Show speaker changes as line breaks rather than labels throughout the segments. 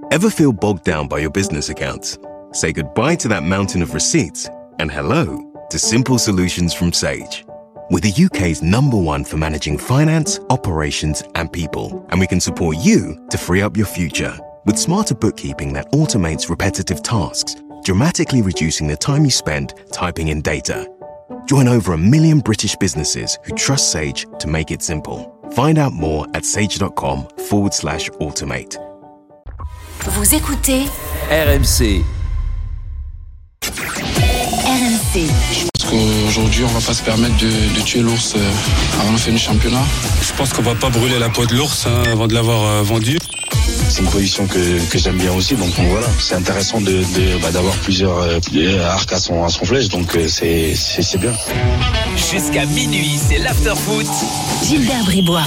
Ever feel bogged down by your business accounts? Say goodbye to that mountain of receipts and hello to simple solutions from Sage. We're the UK's #1 for managing finance, operations, and people, and we can support you to free up your future with smarter bookkeeping that automates repetitive tasks, dramatically reducing the time you spend typing in data. Join over 1 million British businesses who trust Sage to make it simple. Find out more at sage.com/automate.
Vous écoutez
RMC.
RMC.
Je pense qu'aujourd'hui, on va pas se permettre de tuer l'ours avant la fin du championnat.
Je pense qu'on va pas brûler la peau de l'ours avant de l'avoir vendu.
C'est une position que j'aime bien aussi, donc voilà, c'est intéressant d'avoir plusieurs arcs à son flèche, donc c'est bien.
Jusqu'à minuit, c'est l'after-foot.
Gilbert Bribois.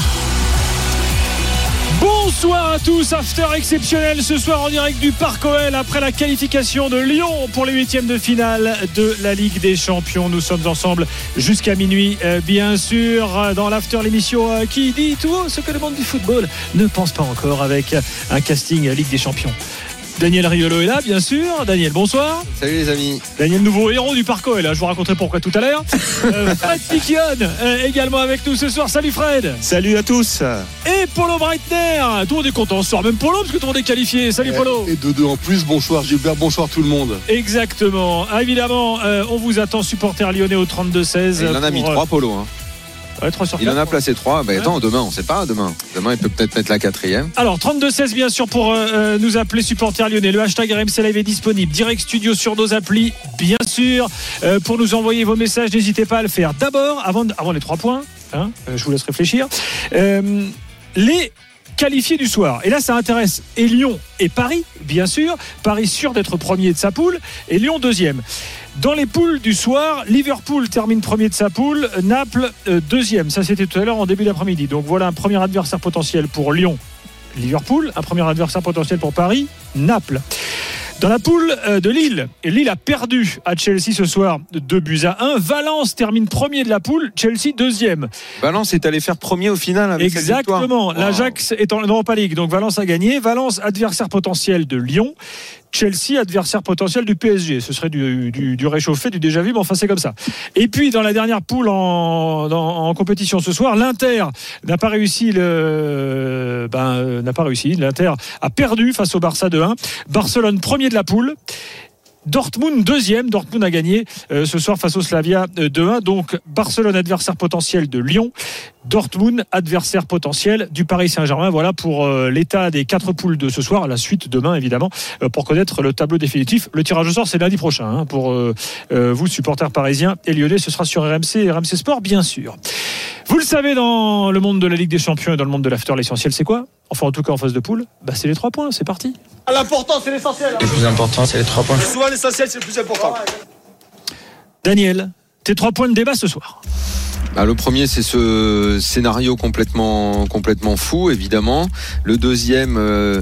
Bonsoir à tous, after exceptionnel ce soir en direct du Parc OL après la qualification de Lyon pour les 8e de finale de la Ligue des Champions. Nous sommes ensemble jusqu'à minuit, bien sûr, dans l'after, l'émission qui dit tout haut ce que le monde du football ne pense pas encore, avec un casting Ligue des Champions. Daniel Riolo est là, bien sûr. Daniel, bonsoir.
Salut les amis.
Daniel, nouveau héros du Parc OL, je vous raconterai pourquoi tout à l'heure. Fred Piquion également avec nous ce soir. Salut Fred.
Salut à tous.
Et Polo Breitner. Tout le monde est content ce soir, même Polo, parce que tout le monde est qualifié. Salut Polo.
Et 2-2 en plus. Bonsoir Gilbert, bonsoir tout le monde.
Exactement. Évidemment, on vous attend, supporter lyonnais au 32-16.
Il en a mis 3 Polo.
Ouais, 3 sur 4,
il en a placé 3. Attends, demain, on ne sait pas. Demain, il peut peut-être mettre la 4e.
Alors, 32-16, bien sûr, pour nous appeler supporters lyonnais. Le hashtag RMC Live est disponible. Direct studio sur nos applis, bien sûr. Pour nous envoyer vos messages, n'hésitez pas à le faire. D'abord, avant les 3 points, je vous laisse réfléchir. Les qualifiés du soir. Et là, ça intéresse et Lyon et Paris, bien sûr. Paris sûr d'être premier de sa poule et Lyon deuxième. Dans les poules du soir, Liverpool termine premier de sa poule, Naples deuxième. Ça, c'était tout à l'heure en début d'après-midi. Donc voilà un premier adversaire potentiel pour Lyon, Liverpool. Un premier adversaire potentiel pour Paris, Naples. Dans la poule de Lille, Lille a perdu à Chelsea ce soir 2-1. Valence termine premier de la poule, Chelsea deuxième.
Valence est allé faire premier au final avec
exactement.
Cette victoire.
L'Ajax est en Europa League, donc Valence a gagné. Valence, adversaire potentiel de Lyon. Chelsea, adversaire potentiel du PSG. Ce serait du réchauffé, du déjà vu, mais enfin c'est comme ça. Et puis dans la dernière poule en compétition ce soir, l'Inter n'a pas réussi. L'Inter a perdu face au Barça 2-1. Barcelone premier de la poule. Dortmund deuxième. Dortmund a gagné ce soir face au Slavia 2-1. Donc Barcelone adversaire potentiel de Lyon. Dortmund adversaire potentiel du Paris Saint-Germain. Voilà pour l'état des 4 poules de ce soir. La suite demain évidemment pour connaître le tableau définitif. Le tirage au sort c'est lundi prochain pour vous supporters parisiens et lyonnais. Ce sera sur RMC et RMC Sport bien sûr. Vous le savez, dans le monde de la Ligue des Champions et dans le monde de l'after, l'essentiel c'est quoi ? Enfin en tout cas en phase de poule, c'est les 3 points. C'est parti.
L'important c'est l'essentiel.
Le plus important c'est les 3 points.
Souvent l'essentiel c'est le plus important.
Daniel, tes 3 points de débat ce soir.
Le premier, c'est ce scénario complètement fou, évidemment. Le deuxième,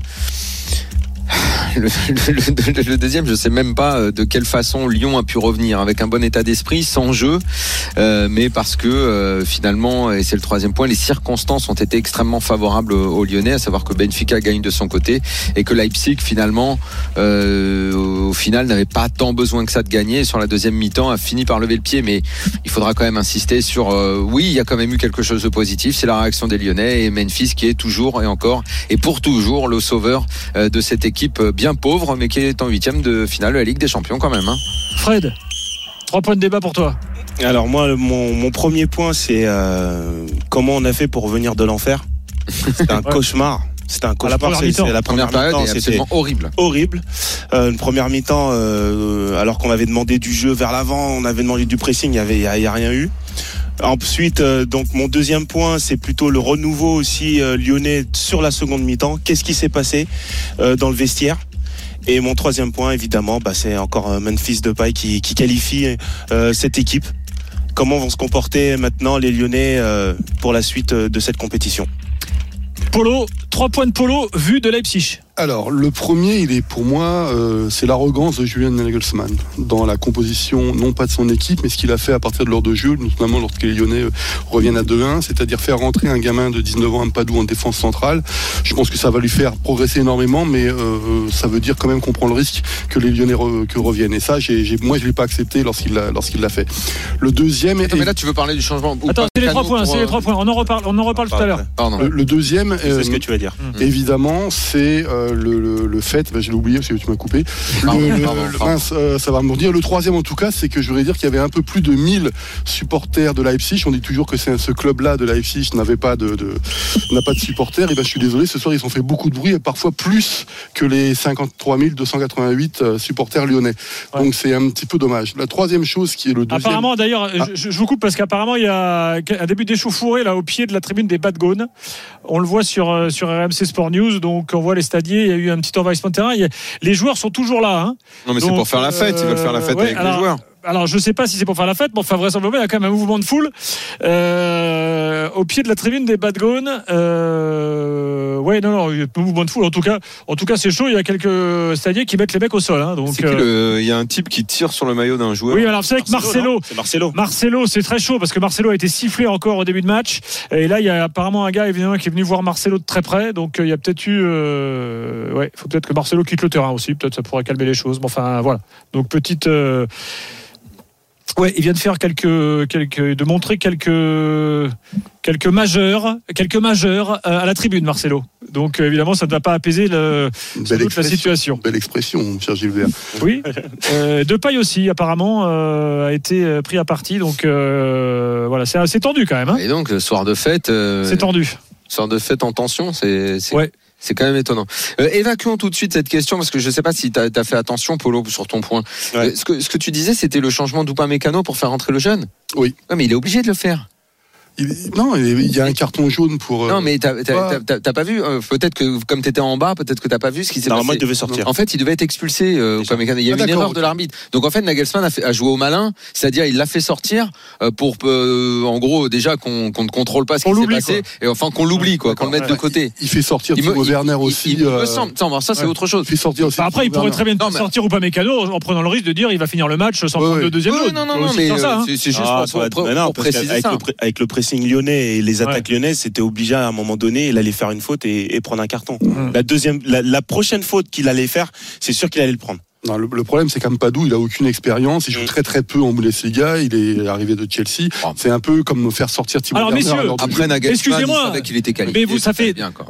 le deuxième, je sais même pas de quelle façon Lyon a pu revenir avec un bon état d'esprit, sans jeu, mais parce que finalement, et c'est le troisième point, les circonstances ont été extrêmement favorables aux Lyonnais, à savoir que Benfica gagne de son côté et que Leipzig finalement, au final, n'avait pas tant besoin que ça de gagner. Sur la deuxième mi-temps, a fini par lever le pied, mais il faudra quand même insister sur oui, il y a quand même eu quelque chose de positif, c'est la réaction des Lyonnais et Memphis qui est toujours et encore et pour toujours le sauveur de cette équipe bien pauvre, mais qui est en 8e de finale de la Ligue des Champions quand même.
Fred, 3 points de débat pour toi.
Alors moi, mon premier point, c'est comment on a fait pour revenir de l'enfer. C'était un cauchemar. C'était un cauchemar.
C'est la première période est absolument horrible.
Une première mi-temps, alors qu'on avait demandé du jeu vers l'avant, on avait demandé du pressing, il y a rien eu. Ensuite, donc mon deuxième point, c'est plutôt le renouveau aussi lyonnais sur la seconde mi-temps. Qu'est-ce qui s'est passé dans le vestiaire ? Et mon troisième point, évidemment, c'est encore Memphis Depay qui qualifie cette équipe. Comment vont se comporter maintenant les Lyonnais pour la suite de cette compétition ?
Polo, 3 points de Polo vu de Leipzig.
Alors, le premier, il est pour moi, c'est l'arrogance de Julian Nagelsmann dans la composition, non pas de son équipe, mais ce qu'il a fait à partir de l'heure de jeu, notamment lorsque les Lyonnais reviennent à 2-1, c'est-à-dire faire rentrer un gamin de 19 ans, Ampadu, en défense centrale. Je pense que ça va lui faire progresser énormément, mais ça veut dire quand même qu'on prend le risque que les Lyonnais reviennent. Et ça, moi, je l'ai pas accepté lorsqu'il l'a fait. Le deuxième.
Attends, mais là, tu veux parler du changement.
Attends, c'est les 3 points. C'est les 3 points. On en reparle tout à l'heure.
Pardon.
Le deuxième.
C'est ce que tu vas dire.
Évidemment, c'est le fait, je l'ai oublié parce que tu m'as coupé. Mince, ça va me dire. Le troisième, en tout cas, c'est que je voudrais dire qu'il y avait un peu plus de 1000 supporters de Leipzig. On dit toujours que ce club-là de Leipzig n'a pas de supporters. Et ben, je suis désolé, ce soir, ils ont fait beaucoup de bruit et parfois plus que les 53 288 supporters lyonnais. Ouais. Donc, c'est un petit peu dommage. La troisième chose qui est le deuxième.
Apparemment, d'ailleurs, je vous coupe parce qu'apparemment, il y a un début d'échauffourée là au pied de la tribune des Badgones. On le voit sur RMC Sport News. Donc, on voit les stadiers. Il y a eu un petit envahissement de terrain. Les joueurs sont toujours là. Hein.
Non, mais donc, c'est pour faire la fête. Ils veulent faire la fête avec les joueurs.
Alors, je ne sais pas si c'est pour faire la fête, mais enfin, vraisemblablement, il y a quand même un mouvement de foule au pied de la tribune des Badgones. Ouais, non, il y a un mouvement de foule. En tout cas, c'est chaud. Il y a quelques stadiers qui mettent les mecs au sol. Hein, donc,
il y a un type qui tire sur le maillot d'un joueur.
Oui, alors c'est avec Marcelo.
C'est Marcelo.
Marcelo, c'est très chaud parce que Marcelo a été sifflé encore au début de match. Et là, il y a apparemment un gars évidemment qui est venu voir Marcelo de très près. Donc, il y a peut-être eu. Ouais, il faut peut-être que Marcelo quitte le terrain aussi. Peut-être ça pourrait calmer les choses. Mais enfin, voilà. Donc, petite. Ouais, il vient de faire de montrer quelques majeurs à la tribune, Marcelo. Donc évidemment, ça ne va pas apaiser la situation.
Belle expression, mon cher Gilbert.
Oui. Depay aussi, apparemment, a été pris à partie. Donc voilà, c'est assez tendu quand même. Hein.
Et donc, soir de fête.
C'est tendu.
Soir de fête en tension,
Ouais.
C'est quand même étonnant. Évacuons tout de suite cette question parce que je ne sais pas si tu as fait attention, Polo, sur ton point. Ouais. Ce que tu disais, c'était le changement d'Upamecano pour faire rentrer le jeune.
Oui.
Ouais, mais il est obligé de le faire.
Non, il y a un carton jaune pour.
Non, mais t'as pas vu. Peut-être que comme t'étais en bas, peut-être que t'as pas vu ce qui s'est passé.
Normalement, il devait sortir.
En fait, il devait être expulsé. Il y a eu une erreur de l'arbitre. Donc en fait, Nagelsmann a joué au malin, c'est-à-dire il l'a fait sortir pour en gros déjà qu'on ne contrôle pas ce qui s'est passé et enfin qu'on l'oublie quoi, qu'on le mette de côté.
Il fait sortir Timo Werner aussi.
Il me semble. Ça c'est autre chose.
Il fait sortir aussi.
Après, il pourrait très bien sortir Upamecano en prenant le risque de dire il va finir le match sans prendre le deuxième jaune.
Non, mais c'est juste pour préciser ça.
Avec le pressing lyonnais et les attaques lyonnaises, c'était obligé à un moment donné, il allait faire une faute et prendre un carton. La prochaine faute qu'il allait faire, c'est sûr qu'il allait le prendre.
Non, le problème, c'est qu'Ampadu, il a aucune expérience. Il joue très très peu en Bundesliga. Il est arrivé de Chelsea. C'est un peu comme faire sortir Timo Werner.
Alors messieurs,
après Nagelsmann, il savait qu'il était qualifié.
Mais ça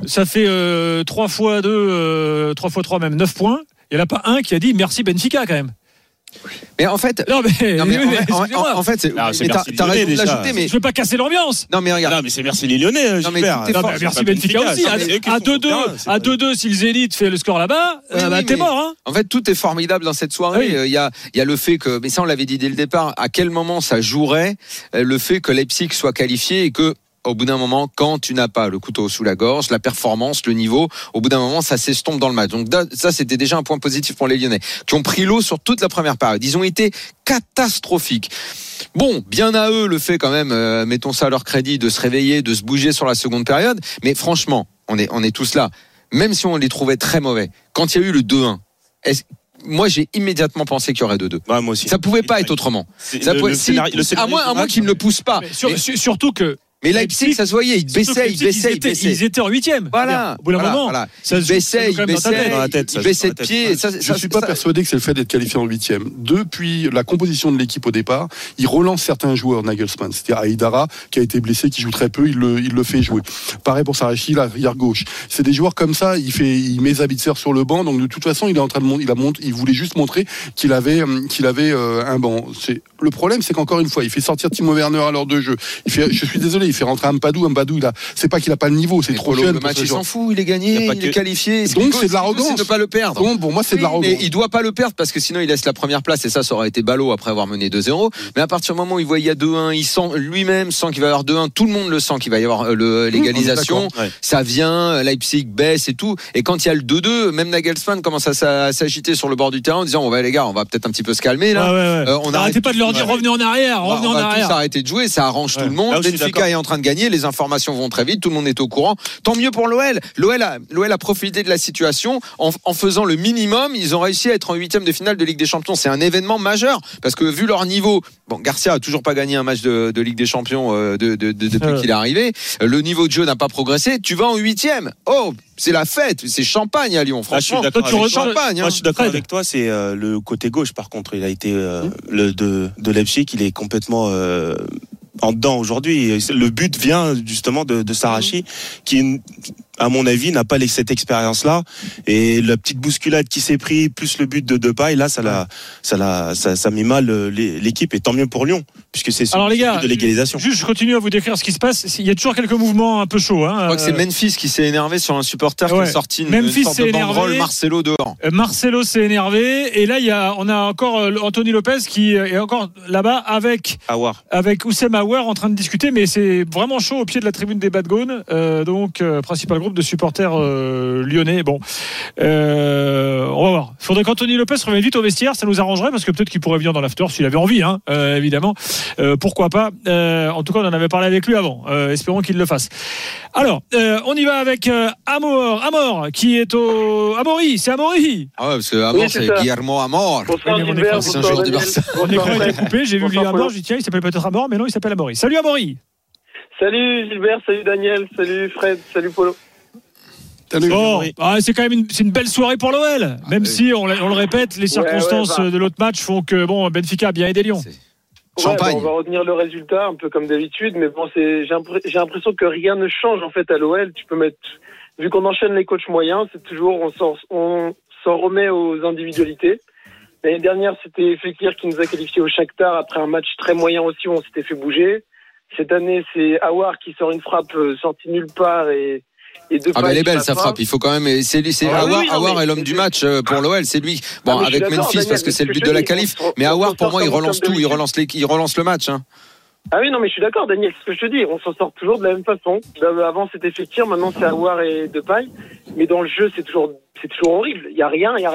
fait 3 fois 2, 3 fois 3 même 9 points. Il n'y en a pas un qui a dit merci Benfica quand même.
Mais en fait,
en
fait, t'as raison de l'ajouter, mais
je veux pas casser l'ambiance.
Non, mais regarde.
Non, mais c'est merci les Lyonnais.
Merci Benfica aussi. À 2-2, si le Zénith fait le score là-bas, t'es mort. Hein.
En fait, tout est formidable dans cette soirée. Il y a le fait que, mais ça on l'avait dit dès le départ, à quel moment ça jouerait le fait que Leipzig soit qualifié et que au bout d'un moment, quand tu n'as pas le couteau sous la gorge, la performance, le niveau, au bout d'un moment, ça s'estompe dans le match. Donc ça, c'était déjà un point positif pour les Lyonnais, qui ont pris l'eau sur toute la première période. Ils ont été catastrophiques. Bon, bien à eux le fait quand même, mettons ça à leur crédit, de se réveiller, de se bouger sur la seconde période. Mais franchement, on est tous là. Même si on les trouvait très mauvais, quand il y a eu le 2-1, moi j'ai immédiatement pensé qu'il y aurait 2-2.
Ouais, moi aussi.
Ça pouvait pas être autrement. À moins qu'il ne le pousse pas.
Surtout que.
Mais Leipzig, ça se voyait, il baissait.
Ils étaient en 8e.
Voilà.
Au bout d'un moment,
ça il baissait de pied.
Je ne suis pas persuadé que c'est le fait d'être qualifié en 8e. Depuis la composition de l'équipe au départ, il relance certains joueurs, Nagelsmann. C'est-à-dire Aïdara, qui a été blessé, qui joue très peu, il le fait jouer. Pareil pour Sarachi, l'arrière gauche. C'est des joueurs comme ça, il met Sabitzer sur le banc, donc de toute façon, il est en train de il voulait juste montrer qu'il avait un banc. Le problème, c'est qu'encore une fois, il fait sortir Timo Werner à l'heure de jeu. Je suis désolé, il fait rentrer Ampadu, c'est pas qu'il a pas le niveau, c'est trop jeune.
Le match, il s'en fout, il est gagné, il est qualifié.
Donc c'est de l'arrogance.
C'est de pas le perdre.
Bon, pour moi, c'est de l'arrogance.
Mais il doit pas le perdre parce que sinon il laisse la première place et ça aurait été ballot après avoir mené 2-0. Mais à partir du moment où il voit il y a 2-1, il sent lui-même sent qu'il va y avoir 2-1, tout le monde le sent qu'il va y avoir l'égalisation. Ça vient, Leipzig baisse et tout. Et quand il y a le 2-2, même Nagelsmann commence à s'agiter sur le bord du terrain en disant les gars, on va peut-être un petit peu se calmer là.
On arrêtez pas de leur leur dire revenez en arrière,
On va tous arrêter de jouer, ça arrange tout le monde. Benfica est en train de gagner, les informations vont très vite, tout le monde est au courant. Tant mieux pour l'OL. L'OL a profité de la situation en faisant le minimum. Ils ont réussi à être en 8e de finale de Ligue des Champions. C'est un événement majeur parce que vu leur niveau, Garcia a toujours pas gagné un match de Ligue des Champions depuis qu'il est arrivé. Le niveau de jeu n'a pas progressé. Tu vas en 8e. Oh, c'est la fête, c'est champagne à Lyon. Franchement,
champagne. Moi, je suis d'accord avec toi. C'est le côté gauche. Par contre, il a été de Leipzig. Il est complètement en dedans aujourd'hui. Le but vient justement de Saracchi, qui, à mon avis, n'a pas cette expérience-là. Et la petite bousculade qui s'est pris, plus le but de Depay, là, ça met mal l'équipe. Et tant mieux pour Lyon, puisque c'est
alors les gars,
de l'égalisation.
Juste, je continue à vous décrire ce qui se passe. Il y a toujours quelques mouvements un peu chauds.
Je crois que c'est Memphis qui s'est énervé sur un supporter qui a sorti une sorte de banderole Marcelo dehors.
Marcelo s'est énervé. Et là, on a encore Anthony Lopez qui est encore là-bas avec Oussem Aouar en train de discuter. Mais c'est vraiment chaud au pied de la tribune des Badgones. Donc, principal groupe de supporters lyonnais. Bon, on va voir. Il faudrait qu'Anthony Lopez revienne vite au vestiaire, ça nous arrangerait parce que peut-être qu'il pourrait venir dans l'after s'il avait envie, évidemment. Pourquoi pas. En tout cas, on en avait parlé avec lui avant. Espérons qu'il le fasse. Alors, on y va avec Amor qui est au Amaury. C'est Amaury.
Ah ouais, parce que Amor, c'est Guillermo Amor.
C'est un joueur du Barça. Mon écran a été coupé. J'ai vu lui Amor. J'ai dit tiens, il s'appelle peut-être Amor, mais non, il s'appelle Amaury. Salut Amaury.
Salut Gilbert, salut Daniel, salut Fred, salut Polo.
Bon, c'est quand même une belle soirée pour l'OL, même si on le répète, les circonstances de l'autre match font que Benfica a bien aidé Lyon.
Champagne. On va retenir le résultat un peu comme d'habitude, mais bon, j'ai l'impression que rien ne change en fait à l'OL. Tu peux mettre, vu qu'on enchaîne les coachs moyens, c'est toujours on s'en remet aux individualités. L'année dernière, c'était Fekir qui nous a qualifiés au Shakhtar après un match très moyen aussi où on s'était fait bouger. Cette année, c'est Aouar qui sort une frappe sortie nulle part et
mais elle est belle sa frappe. Il faut quand même. C'est Aouar est l'homme du match pour l'OL. C'est lui. Bon, avec Memphis Daniel, parce que c'est le but de la qualif. Mais Aouar pour moi il relance tout. Il relance le match.
Ah oui, non, mais je suis d'accord, Daniel. C'est ce que je te dis. On s'en sort toujours de la même façon. Avant c'était Fekir, maintenant c'est Aouar et Depay. Mais dans le jeu, c'est toujours horrible. Il y a rien.
Il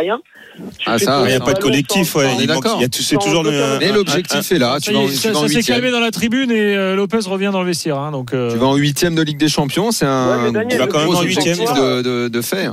n'y a pas de collectif. On est d'accord. C'est toujours
mais l'objectif est là.
Ça s'est calmé dans la tribune et Lopez revient dans le vestiaire. Donc
tu vas en 8e de Ligue des Champions. C'est un gros objectif de fait.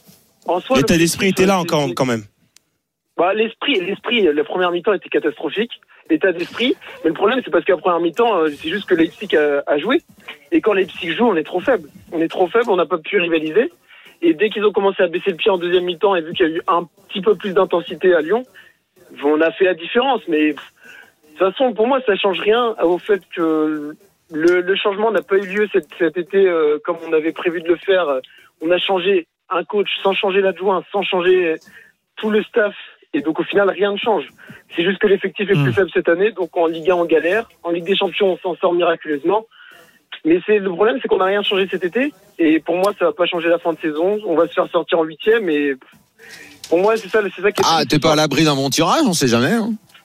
L'état d'esprit était là quand même.
L'esprit, la première mi-temps était catastrophique. L'état d'esprit, mais le problème c'est parce qu'à la première mi-temps, c'est juste que Leipzig a joué. Et quand Leipzig joue, on est trop faible. On n'a pas pu rivaliser. Et dès qu'ils ont commencé à baisser le pied en deuxième mi-temps et vu qu'il y a eu un petit peu plus d'intensité à Lyon, on a fait la différence. Mais de toute façon, pour moi, ça change rien au fait que le changement n'a pas eu lieu cet été comme on avait prévu de le faire. On a changé un coach sans changer l'adjoint, sans changer tout le staff. Et donc au final, rien ne change. C'est juste que l'effectif est plus faible cette année. Donc en Ligue 1, on galère. En Ligue des Champions, on s'en sort miraculeusement. Mais le problème, c'est qu'on n'a rien changé cet été. Et pour moi, ça va pas changer la fin de saison. On va se faire sortir en 8e. Et pour moi, c'est ça qui est.
Ah, t'es pas à l'abri d'un bon tirage, on sait jamais.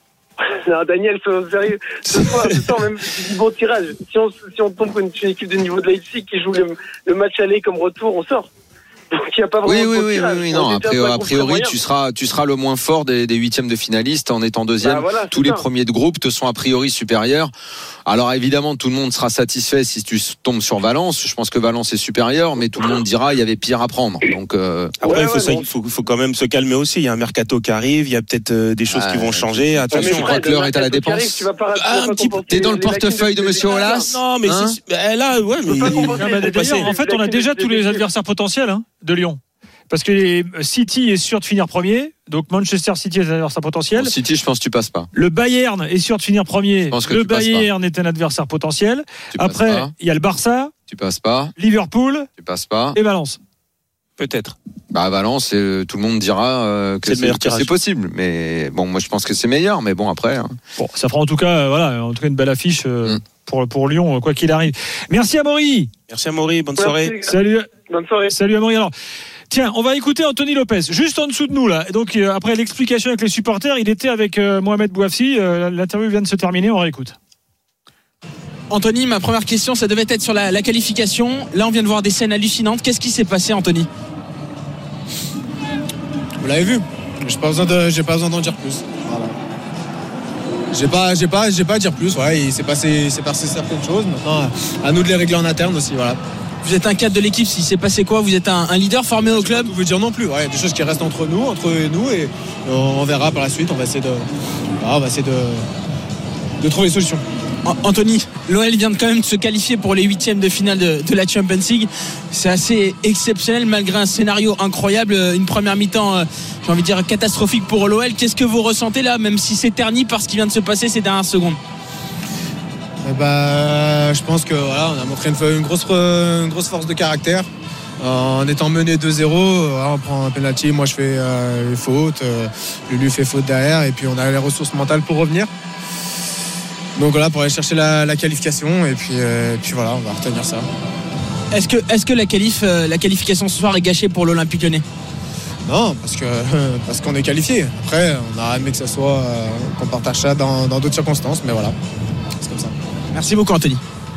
Non, Daniel, sérieux. Ce soir, même bon tirage. Si on tombe une équipe de niveau de Leipzig qui joue le match aller comme retour, on sort. Donc, il y a pas vraiment
oui. Non, a priori, tu seras le moins fort des 8e de finalistes en étant deuxième. Tous les premiers de groupe te sont a priori supérieurs. Alors évidemment, tout le monde sera satisfait si tu tombes sur Valence. Je pense que Valence est supérieur, mais tout le monde dira il y avait pire à prendre. Donc
après, il faut quand même se calmer aussi. Il y a un mercato qui arrive, il y a peut-être des choses qui vont changer. Attention,
je crois que l'heure est à la dépense. T'es dans le portefeuille de Monsieur Aulas.
Non, mais là,
d'ailleurs, en fait, on a déjà tous les adversaires potentiels de Lyon. Parce que City est sûr de finir premier, donc Manchester City est un adversaire potentiel.
City, je pense que tu passes pas.
Le Bayern est sûr de finir premier. Le Bayern est un adversaire potentiel. Après, il y a le Barça.
Tu passes pas.
Liverpool.
Tu passes pas.
Et Valence.
Peut-être.
Valence, tout le monde dira que c'est possible. Mais bon, moi je pense que c'est meilleur. Mais bon, après.
Bon, ça fera en tout cas une belle affiche pour Lyon, quoi qu'il arrive. Merci Amaury.
Merci Amaury, bonne soirée.
Salut.
Bonne soirée.
Salut Amaury. Alors, tiens, on va écouter Anthony Lopez, juste en dessous de nous là. Donc après l'explication avec les supporters, il était avec Mohamed Bouafsi. L'interview vient de se terminer, on réécoute.
Anthony, ma première question, ça devait être sur la qualification. Là, on vient de voir des scènes hallucinantes. Qu'est-ce qui s'est passé, Anthony ?
Vous l'avez vu. J'ai pas besoin d'en dire plus. Voilà. J'ai pas à dire plus. Ouais, il s'est passé certaines choses. Maintenant, à nous de les régler en interne aussi. Voilà.
Vous êtes un cadre de l'équipe, s'il s'est passé quoi? Vous êtes un leader formé au club?
Vous pouvez dire non plus. Ouais, des choses qui restent entre nous et on verra par la suite. On va essayer de trouver des solutions.
Anthony, l'OL vient quand même de se qualifier pour les 8e de finale de la Champions League. C'est assez exceptionnel malgré un scénario incroyable, une première mi-temps, j'ai envie de dire catastrophique pour l'OL. Qu'est-ce que vous ressentez là, même si c'est terni par ce qui vient de se passer ces dernières secondes?
Je pense que voilà, on a montré une grosse force de caractère. En étant mené 2-0, on prend un penalty, moi je fais une faute, Lulu fait faute derrière et puis on a les ressources mentales pour revenir. Donc voilà, pour aller chercher la qualification et puis voilà, on va retenir ça.
Est-ce que la qualification ce soir est gâchée pour l'Olympique Lyonnais?
Non, parce qu'on est qualifié. Après, on a aimé que ça soit qu'on partage ça dans d'autres circonstances, mais voilà, c'est comme ça.
Merci beaucoup Anthony.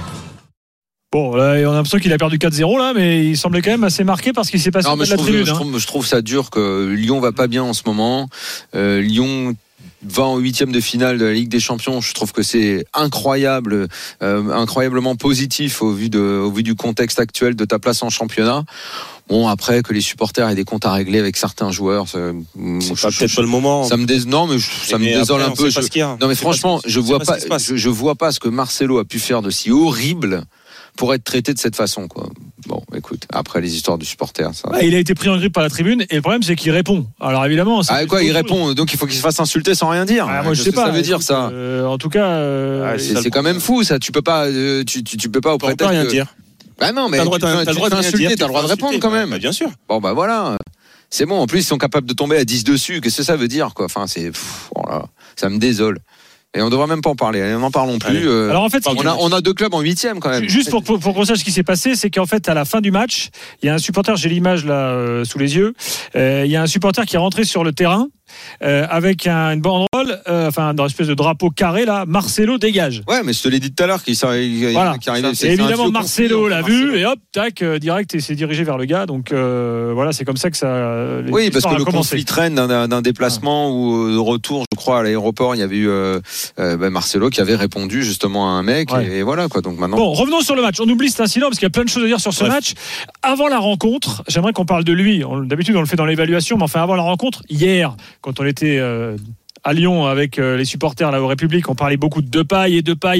Bon, là, on a l'impression qu'il a perdu 4-0 là, mais il semblait quand même assez marqué parce qu'il s'est passé de la tribune.
Je trouve ça dur que Lyon va pas bien en ce moment. Lyon va en 8e de finale de la Ligue des Champions. Je trouve que c'est incroyable, incroyablement positif au vu du contexte actuel de ta place en championnat. Bon, après que les supporters aient des comptes à régler avec certains joueurs,
c'est peut-être pas le moment.
Ça me désole un peu. Non mais franchement, je vois pas ce que Marcelo a pu faire de si horrible pour être traité de cette façon, quoi. Bon, écoute, après les histoires du supporter, ça.
Il a été pris en grippe par la tribune et le problème c'est qu'il répond. Alors évidemment,
il répond, donc il faut qu'il se fasse insulter sans rien dire.
Moi je sais pas.
Ça veut dire ça.
En tout cas,
c'est quand même fou ça. Tu peux pas au prétexte
rien dire.
Bah non, mais
t'as le droit
d'insulter, t'as le droit de répondre quand même.
Bien sûr.
Bon bah voilà. C'est bon. En plus ils sont capables de tomber à 10 dessus. Qu'est-ce que ça veut dire quoi? Enfin voilà. Ça me désole. Et on ne devrait même pas en parler. N'en parlons plus.
Alors en fait,
on a 2 clubs en 8e quand même.
Juste pour qu'on sache ce qui s'est passé, c'est qu'en fait à la fin du match, il y a un supporter, j'ai l'image là sous les yeux, il y a un supporter qui est rentré sur le terrain avec une banderole, dans une espèce de drapeau carré là, Marcelo dégage.
Ouais, mais je te l'ai dit tout à l'heure qui arrivait.
Et évidemment Marcelo l'a vu et hop, tac, direct et s'est dirigé vers le gars. Donc voilà, c'est comme ça que ça.
Oui, parce que le conflit traîne d'un déplacement ou de retour, je crois, à l'aéroport, il y avait eu Marcelo qui avait répondu justement à un mec et voilà quoi. Donc maintenant.
Bon, revenons sur le match. On oublie cet incident parce qu'il y a plein de choses à dire sur ce match. Avant la rencontre, j'aimerais qu'on parle de lui. D'habitude on le fait dans l'évaluation, mais enfin avant la rencontre, hier, quand on était à Lyon avec les supporters là au République, on parlait beaucoup de Depay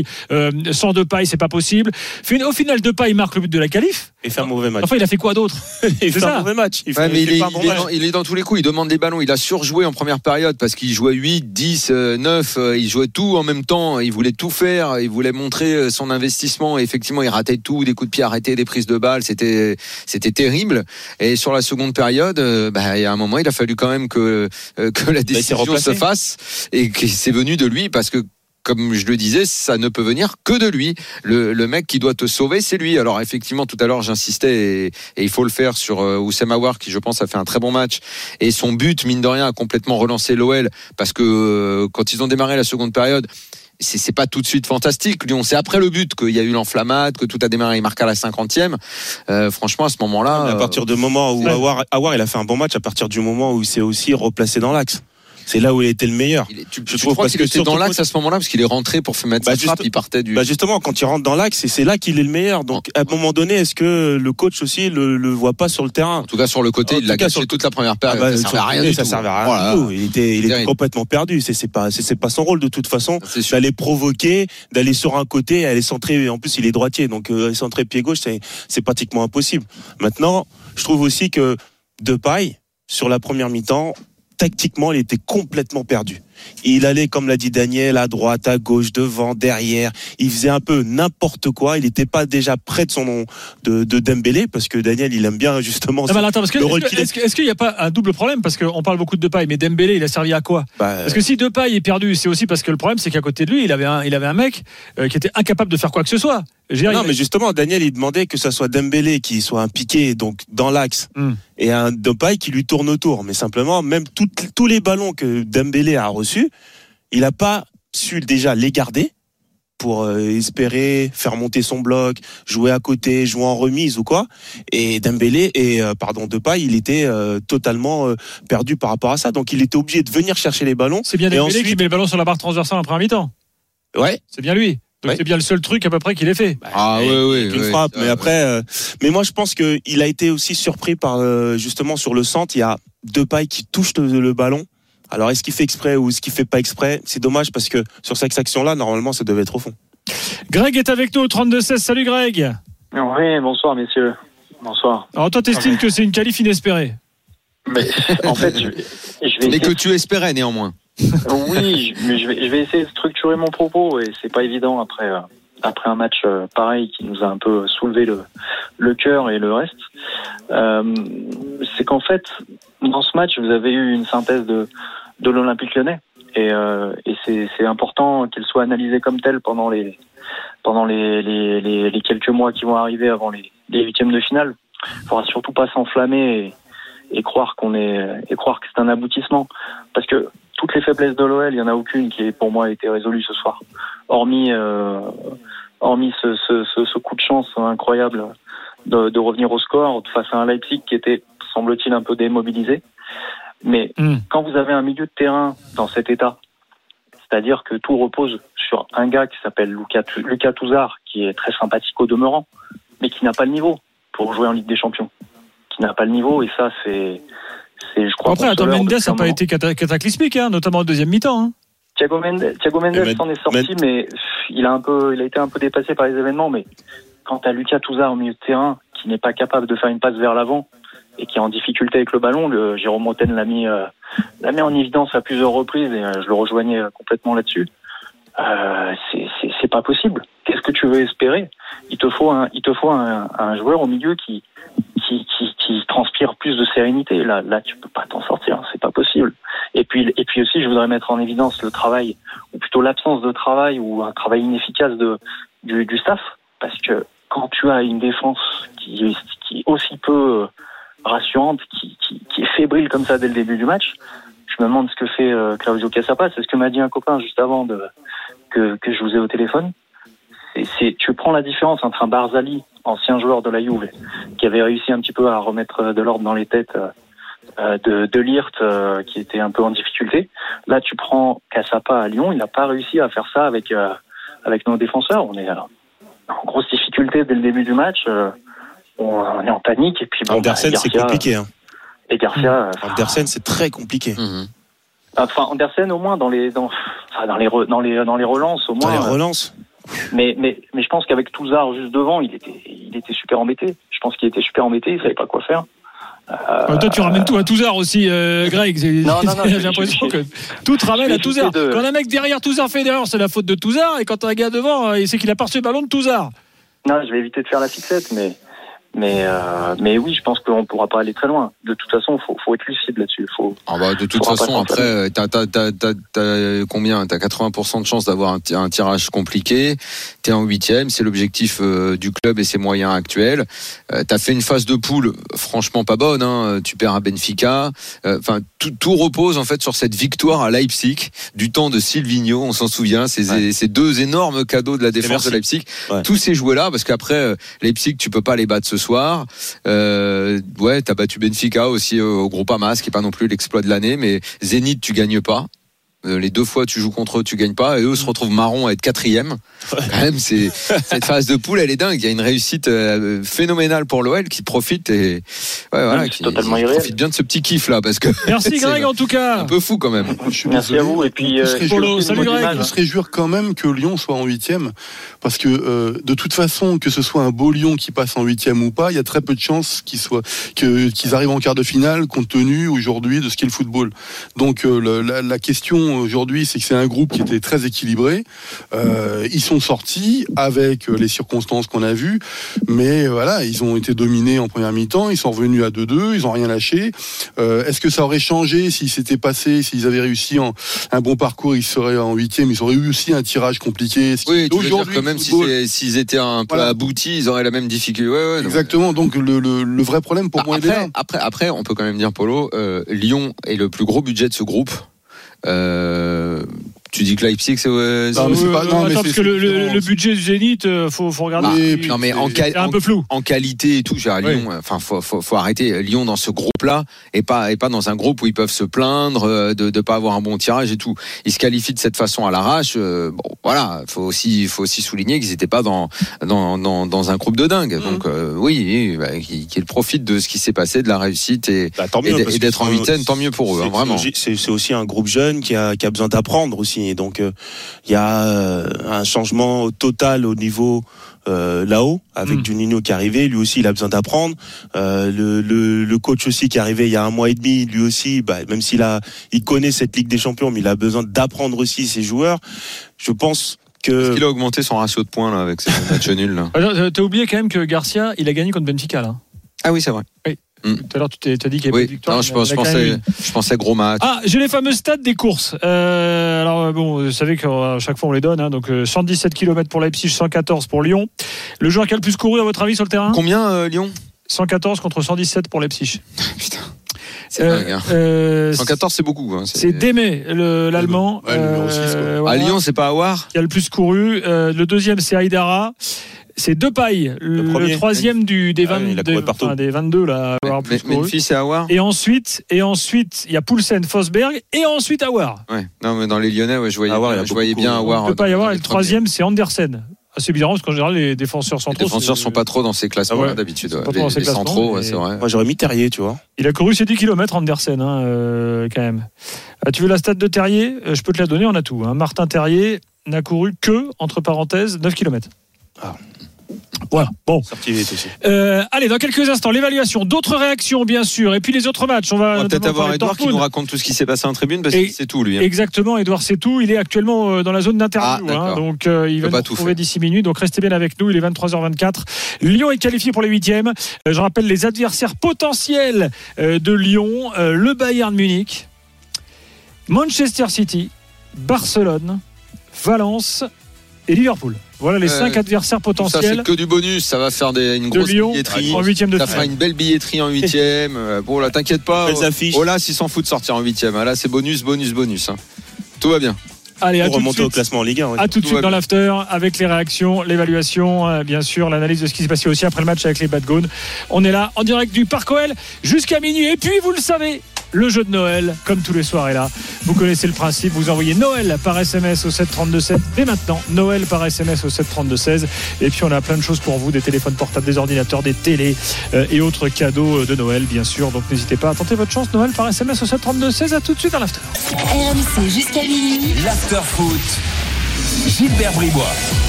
sans Depay c'est pas possible. Au final Depay marque le but de la qualif.
Il fait un mauvais match.
Enfin il a fait quoi d'autre?
Il fait un mauvais match.
Il est dans tous les coups, il demande des ballons, il a surjoué en première période parce qu'il jouait 8, 10, 9, il jouait tout en même temps, il voulait tout faire, il voulait montrer son investissement et effectivement il ratait tout, des coups de pied arrêtés, des prises de balles, c'était terrible. Et sur la seconde période, il y a un moment il a fallu quand même que la décision se fasse. Et que c'est venu de lui parce que comme je le disais, ça ne peut venir que de lui. Le mec qui doit te sauver, c'est lui. Alors effectivement, tout à l'heure, j'insistais et il faut le faire sur Oussem Aouar qui, je pense, a fait un très bon match. Et son but, mine de rien, a complètement relancé l'OL parce que quand ils ont démarré la seconde période, c'est pas tout de suite fantastique. Lyon, c'est après le but qu'il y a eu l'enflammade, que tout a démarré. Il marque à la 50e. Franchement, à ce moment-là,
à partir du moment où Aouar, il a fait un bon match. À partir du moment où il s'est aussi replacé dans l'axe. C'est là où il était le meilleur.
Tu crois qu'il était dans l'axe à ce moment-là parce qu'il est rentré pour mettre sa frappe, il partait du.
Justement, quand il rentre dans l'axe, c'est là qu'il est le meilleur. Donc, à un moment donné, est-ce que le coach aussi le voit pas sur le terrain?
En tout cas, sur le côté, il l'a gâché toute la première période. Ça servait à rien du tout.
Ça servait à rien du tout. Il était complètement perdu. C'est pas son rôle de toute façon d'aller provoquer, d'aller sur un côté, aller centrer. En plus, il est droitier, donc centrer pied gauche, c'est pratiquement impossible. Maintenant, je trouve aussi que Depay, sur la première mi-temps, tactiquement, il était complètement perdu. Il allait, comme l'a dit Daniel, à droite, à gauche, devant, derrière. Il faisait un peu n'importe quoi. Il n'était pas déjà près de son nom de Dembélé, parce que Daniel, il aime bien justement
le rôle qu'il est. Est-ce qu'il n'y a pas un double problème? Parce qu'on parle beaucoup de Depay, mais Dembélé, il a servi à quoi? Parce que si Depay est perdu, c'est aussi parce que le problème, c'est qu'à côté de lui, il avait un mec qui était incapable de faire quoi que ce soit.
Mais justement, Daniel, il demandait que ça soit Dembélé qui soit un piqué, donc dans l'axe, et un Depay qui lui tourne autour. Mais simplement, même tous les ballons que Dembélé a reçus, il n'a pas su déjà les garder. pour espérer faire monter son bloc, jouer à côté, jouer en remise ou quoi. Et Depay, il était totalement perdu par rapport à ça. Donc il était obligé de venir chercher les ballons.
C'est bien Dembélé qui met le ballon sur la barre transversale en première mi-temps.
Ouais,
c'est bien lui. Donc c'est bien le seul truc à peu près qu'il ait fait.
Une frappe. Mais après, mais moi je pense que il a été aussi surpris par justement sur le centre. Il y a Depay qui touche le ballon. Alors est-ce qu'il fait exprès ou est-ce qu'il fait pas exprès? C'est dommage parce que sur cette action-là, normalement, ça devait être au fond.
Greg est avec nous au 32-16. Salut Greg.
Oui, bonsoir messieurs. Bonsoir.
Alors toi, t'estimes que c'est une qualif inespérée?
Mais en fait, je vais.
Mais que tu espérais néanmoins.
Oui, mais je vais essayer de structurer mon propos et c'est pas évident après un match pareil qui nous a un peu soulevé le cœur et le reste. C'est qu'en fait, dans ce match, vous avez eu une synthèse de l'Olympique Lyonnais et c'est important qu'il soit analysé comme tel pendant les quelques mois qui vont arriver avant les huitièmes de finale. Il faudra surtout pas s'enflammer et croire que c'est un aboutissement, parce que toutes les faiblesses de l'OL, il y en a aucune qui pour moi a été résolue ce soir, hormis ce coup de chance incroyable de revenir au score face à un Leipzig qui était, semble-t-il, un peu démobilisé. Mais quand vous avez un milieu de terrain dans cet état, c'est-à-dire que tout repose sur un gars qui s'appelle Lucas Touzard, qui est très sympathique au demeurant, mais qui n'a pas le niveau pour jouer en Ligue des Champions, qui n'a pas le niveau, et ça c'est je crois.
Après, Mendes n'a pas été cataclysmique, notamment en deuxième mi-temps. Hein.
Thiago Mendes s'en est sorti, mais il a été un peu dépassé par les événements. Mais quand tu as Lucas Touzard au milieu de terrain, qui n'est pas capable de faire une passe vers l'avant et qui est en difficulté avec le ballon, Jérôme Moten l'a mis en évidence à plusieurs reprises et je le rejoignais complètement là-dessus. C'est pas possible. Qu'est-ce que tu veux espérer? Il te faut un joueur au milieu qui transpire plus de sérénité. Là, tu peux pas t'en sortir. C'est pas possible. Et puis aussi, je voudrais mettre en évidence le travail, ou plutôt l'absence de travail, ou un travail inefficace du staff. Parce que quand tu as une défense qui est aussi peu rassurante, qui est fébrile comme ça dès le début du match, je me demande ce que fait Claudio Cassapa. C'est ce que m'a dit un copain juste avant que je vous ai au téléphone. Tu prends la différence entre un Barzali, ancien joueur de la Juve, qui avait réussi un petit peu à remettre de l'ordre dans les têtes de Ligt, qui était un peu en difficulté. Là, tu prends Cassapa à Lyon, il n'a pas réussi à faire ça avec nos défenseurs. On est en grosse difficulté dès le début du match. On est en panique. Et puis
Andersen, c'est compliqué. Hein.
Et Garcia.
Andersen, c'est très compliqué.
Enfin, Andersen, au moins dans les relances, au moins.
Dans les relances.
Mais je pense qu'avec Touzard juste devant, il était super embêté. Je pense qu'il était super embêté, il savait pas quoi faire.
Toi, tu ramènes tout à Touzard aussi, Greg.
Non,
j'ai l'impression que tout te ramène à Touzard. Quand un mec derrière Touzard fait d'erreur, c'est la faute de Touzard, et quand un gars devant, il sait qu'il a pas reçu le ballon de Touzard.
Non, je vais éviter de faire la fixette, mais oui, je pense qu'on ne pourra pas aller très loin. De toute façon, faut être lucide là-dessus.
De toute façon, après, t'as combien? T'as 80% de chance d'avoir un tirage compliqué. T'es en 8e, c'est l'objectif du club et ses moyens actuels. T'as fait une phase de poule, franchement pas bonne. Hein. Tu perds à Benfica. Enfin, tout repose en fait sur cette victoire à Leipzig du temps de Silvinho. On s'en souvient. Ces deux énormes cadeaux de la défense de Leipzig. Ouais. Tous ces joueurs-là, parce qu'après Leipzig, tu peux pas les battre ce soir. T'as battu Benfica aussi au Groupama, ce qui est pas non plus l'exploit de l'année, mais Zénith, tu gagnes pas. Les deux fois tu joues contre eux, tu gagnes pas, et eux se retrouvent marrons à être 4e. Quand même, cette phase de poule, elle est dingue. Il y a une réussite phénoménale pour l'OL qui profite qui profite bien de ce petit kiff là, parce que
merci Greg en tout cas.
Un peu fou quand même.
Merci à vous. Et puis
salut Greg.
On se réjouir quand même que Lyon soit en 8e, parce que de toute façon, que ce soit un beau Lyon qui passe en 8e ou pas, il y a très peu de chances qu'ils arrivent en quart de finale, compte tenu aujourd'hui de ce qu'est le football. Donc la question aujourd'hui, c'est que c'est un groupe qui était très équilibré. Ils sont sortis avec les circonstances qu'on a vues, mais voilà, ils ont été dominés en première mi-temps, ils sont revenus à 2-2, ils n'ont rien lâché. Est-ce que ça aurait changé s'ils s'étaient passés, s'ils avaient réussi un bon parcours, ils seraient en 8e, ils auraient eu aussi un tirage compliqué.
Oui, tu veux dire que même s'ils étaient un peu aboutis, ils auraient la même difficulté. Ouais,
exactement, donc le vrai problème pour moi, il est là.
Après, on peut quand même dire, Polo, Lyon est le plus gros budget de ce groupe. Tu dis que Leipzig, c'est.
Non, mais c'est pas. Non, mais
parce que le budget du Zénith, faut regarder.
Non, mais
c'est un peu flou.
En qualité et tout, j'ai à Lyon. Enfin, faut arrêter. Lyon dans ce groupe-là et pas dans un groupe où ils peuvent se plaindre de pas avoir un bon tirage et tout. Ils se qualifient de cette façon à l'arrache. Bon, voilà. Faut aussi souligner qu'ils n'étaient pas dans un groupe de dingue. Donc qu'ils profitent de ce qui s'est passé, de la réussite et d'être en huitaine, tant mieux pour eux, vraiment.
C'est aussi un groupe jeune qui a besoin d'apprendre aussi. Et donc il y a un changement total au niveau là-haut avec Juninho qui est arrivé, lui aussi il a besoin d'apprendre. Le coach aussi qui est arrivé il y a 1 mois et demi, lui aussi, même il connaît cette Ligue des Champions, mais il a besoin d'apprendre aussi ses joueurs. Je pense
Est-ce qu'il a augmenté son ratio de points là avec ces matchs nuls là.
T'as oublié quand même que Garcia, il a gagné contre Benfica là.
Ah oui, c'est vrai.
Oui. Tout à l'heure, tu t'as dit qu'il y avait pas de victoire.
Non, je pensais gros match.
Ah, j'ai les fameux stats des courses. Alors bon, vous savez qu'à chaque fois on les donne. Hein, donc 117 km pour Leipzig, 114 pour Lyon. Le joueur qui a le plus couru à votre avis sur le terrain ?
Combien Lyon ?
114 contre 117 pour Leipzig.
Putain. C'est dingue. Hein. 114, c'est beaucoup. Hein.
C'est Démé, l'Allemand.
À Lyon, c'est pas Aouar
qui a le plus couru. Le deuxième, c'est Haïdara. C'est Depay, le troisième des 22 là.
Memphis et Aouar.
Et ensuite, il y a Poulsen, Fosberg, et ensuite Aouar.
Ouais. Non, mais dans les Lyonnais, je voyais bien Aouar.
Depay, Aouar, et le troisième, c'est Andersen. Assez bizarre parce qu'en général les défenseurs centraux.
Les défenseurs sont pas trop dans ces classements d'habitude. Les centraux, c'est vrai.
Moi j'aurais mis Terrier, tu vois.
Il a couru ses 10 km Andersen quand même. Tu veux la stat de Terrier ? Je peux te la donner, on a tout. Hein. Martin Terrier n'a couru que, entre parenthèses, 9 km. Ah. Voilà, bon. Allez, dans quelques instants, l'évaluation, d'autres réactions bien sûr, et puis les autres matchs. On va
peut-être avoir Edouard qui nous raconte tout ce qui s'est passé en tribune parce qu'il sait tout lui. Hein.
Exactement, Edouard sait tout. Il est actuellement dans la zone d'interview, donc il va nous retrouver d'ici minutes. Donc restez bien avec nous. Il est 23h24. Lyon est qualifié pour les 8e. Je rappelle les adversaires potentiels de Lyon, le Bayern Munich, Manchester City, Barcelone, Valence et Liverpool. Voilà les 5 adversaires potentiels.
Ça, c'est que du bonus. Ça va faire une grosse billetterie.
En 8e de
ça fera une belle billetterie en 8e. Bon, là, t'inquiète pas.
Oh
là, s'ils s'en foutent de sortir en 8e. Là, c'est bonus. Hein. Tout va bien.
Allez,
pour remonter au classement en Ligue 1.
À tout de suite dans l'after avec les réactions, l'évaluation, bien sûr, l'analyse de ce qui s'est passé aussi après le match avec les Bad Gones. On est là en direct du Parc OL jusqu'à minuit. Et puis, vous le savez, le jeu de Noël, comme tous les soirs, est là. Vous connaissez le principe. Vous envoyez Noël par SMS au 732-16 dès maintenant. Noël par SMS au 732-16. Et puis, on a plein de choses pour vous, des téléphones portables, des ordinateurs, des télés et autres cadeaux de Noël, bien sûr. Donc, n'hésitez pas à tenter votre chance. Noël par SMS au 732-16. À tout de suite dans l'after.
RMC jusqu'à minuit.
L'after foot. Gilbert Bribois.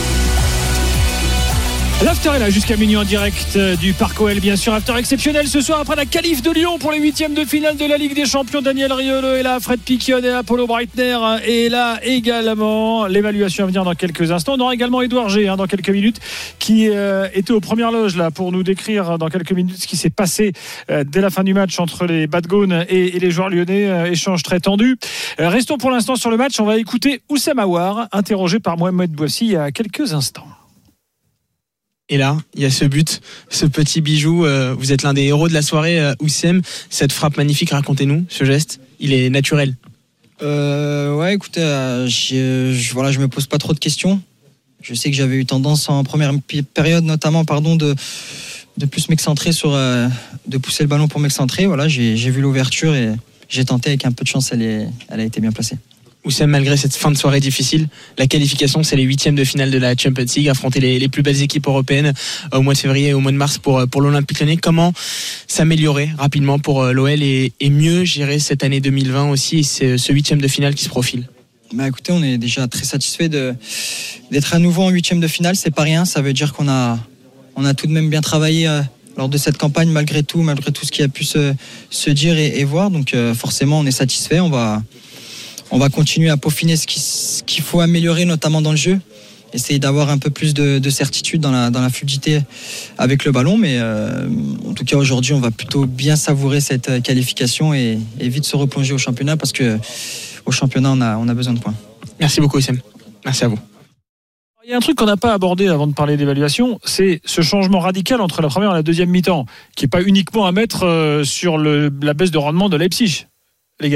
L'after est là jusqu'à minuit en direct du Parc OL, bien sûr. After exceptionnel ce soir après la qualif de Lyon pour les 8e de finale de la Ligue des Champions. Daniel Riolo est là, Fred Piquion est là, Paulo Breitner est là également. L'évaluation à venir dans quelques instants. On aura également Édouard G dans quelques minutes qui était aux premières loges là pour nous décrire dans quelques minutes ce qui s'est passé dès la fin du match entre les Bad Gones et les joueurs lyonnais. Échange très tendu. Restons pour l'instant sur le match. On va écouter Oussem Aouar, interrogé par Mohamed Bouassi il y a quelques instants.
Et là, il y a ce but, ce petit bijou. Vous êtes l'un des héros de la soirée, Oussem. Cette frappe magnifique, racontez-nous ce geste. Il est naturel.
Ouais, écoutez, je me pose pas trop de questions. Je sais que j'avais eu tendance en première période, notamment, de plus m'excentrer de pousser le ballon pour m'excentrer. Voilà, j'ai vu l'ouverture et j'ai tenté avec un peu de chance. Elle a été bien placée.
Oussem, malgré cette fin de soirée difficile, la qualification, c'est les 8e de finale de la Champions League, affronter les plus belles équipes européennes au mois de février et au mois de mars pour l'Olympique Lyonnais. Comment s'améliorer rapidement pour l'OL et mieux gérer cette année 2020 aussi et ce 8e de finale qui se profile?
Écoutez, on est déjà très satisfait d'être à nouveau en 8e de finale. C'est pas rien, ça veut dire qu'on a tout de même bien travaillé lors de cette campagne, malgré tout ce qui a pu se dire et voir. Donc forcément, on est satisfait. On va continuer à peaufiner ce qu'il faut améliorer, notamment dans le jeu. Essayer d'avoir un peu plus de certitude dans la fluidité avec le ballon. Mais en tout cas, aujourd'hui, on va plutôt bien savourer cette qualification et vite se replonger au championnat parce qu'au championnat, on a besoin de points.
Merci beaucoup, Oussem. Merci à vous.
Il y a un truc qu'on n'a pas abordé avant de parler d'évaluation, c'est ce changement radical entre la première et la deuxième mi-temps, qui n'est pas uniquement à mettre sur la baisse de rendement de Leipzig, les gars.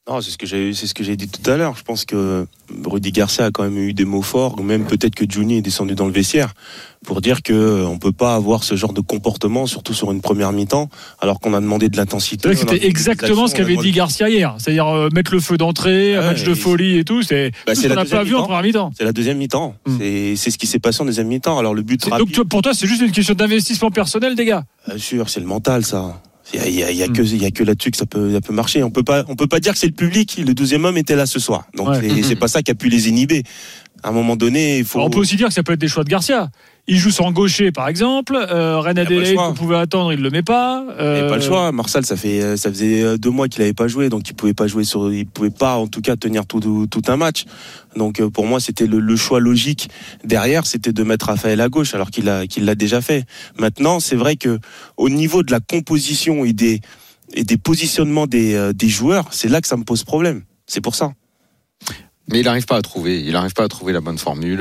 Non, c'est ce que j'ai dit tout à l'heure. Je pense que Rudy Garcia a quand même eu des mots forts, même peut-être que Juni est descendu dans le vestiaire pour dire que on peut pas avoir ce genre de comportement, surtout sur une première mi-temps, alors qu'on a demandé de l'intensité.
C'était exactement ce qu'avait dit Garcia hier, c'est-à-dire mettre le feu d'entrée, un match de folie et tout. C'est tout ce qu'on n'a pas vu en première mi-temps.
C'est la deuxième mi-temps. C'est ce qui s'est passé en deuxième mi-temps. Alors le but rapide.
Donc pour toi, c'est juste une question d'investissement personnel des gars.
Bien sûr, c'est le mental, ça. Il y a que là-dessus que ça peut marcher. On peut pas dire que c'est le public. Le 12e homme était là ce soir. Donc c'est pas ça qui a pu les inhiber. À un moment donné, il faut.
On peut aussi dire que ça peut être des choix de Garcia. Il joue sans gaucher, par exemple. Reine Adélaïde, qu'on pouvait attendre, il le met pas.
Il n'y a pas le choix. Marsal, ça faisait 2 mois qu'il n'avait pas joué, donc il pouvait pas en tout cas tenir tout un match. Donc pour moi, c'était le choix logique derrière, c'était de mettre Raphaël à gauche, alors qu'il l'a déjà fait. Maintenant, c'est vrai que au niveau de la composition et des positionnements des joueurs, c'est là que ça me pose problème. C'est pour ça.
Mais il n'arrive pas à trouver la bonne formule.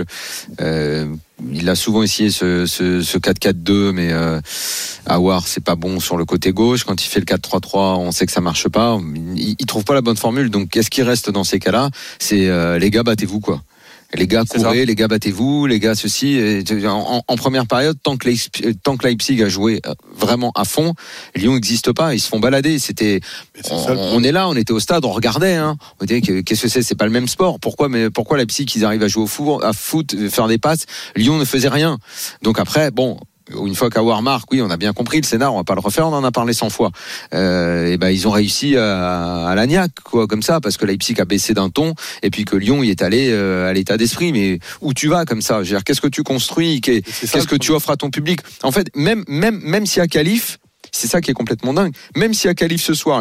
Il a souvent essayé ce 4-4-2, mais Aouar, c'est pas bon sur le côté gauche. Quand il fait le 4-3-3, on sait que ça marche pas. Il trouve pas la bonne formule. Donc, qu'est-ce qui reste dans ces cas-là? C'est les gars, battez-vous, quoi. Les gars, courez, les gars, battez-vous, les gars, ceci. En première période, tant que Leipzig a joué vraiment à fond, Lyon n'existe pas. Ils se font balader. On est là, on était au stade, on regardait. On disait qu'est-ce que c'est pas le même sport. Pourquoi Leipzig, ils arrivent à jouer à foot, faire des passes. Lyon ne faisait rien. Donc après, bon. Une fois qu'Aouar marque, oui, on a bien compris le scénar, on va pas le refaire, on en a parlé 100 fois. Ils ont réussi à l'agnac, quoi, comme ça, parce que Leipzig a baissé d'un ton, et puis que Lyon y est allé à l'état d'esprit. Mais où tu vas comme ça? Je veux dire, qu'est-ce que tu construis? Qu'est-ce que tu offres à ton public? En fait, même s'il y a qualif, c'est ça qui est complètement dingue. Même s'il y a qualif ce soir,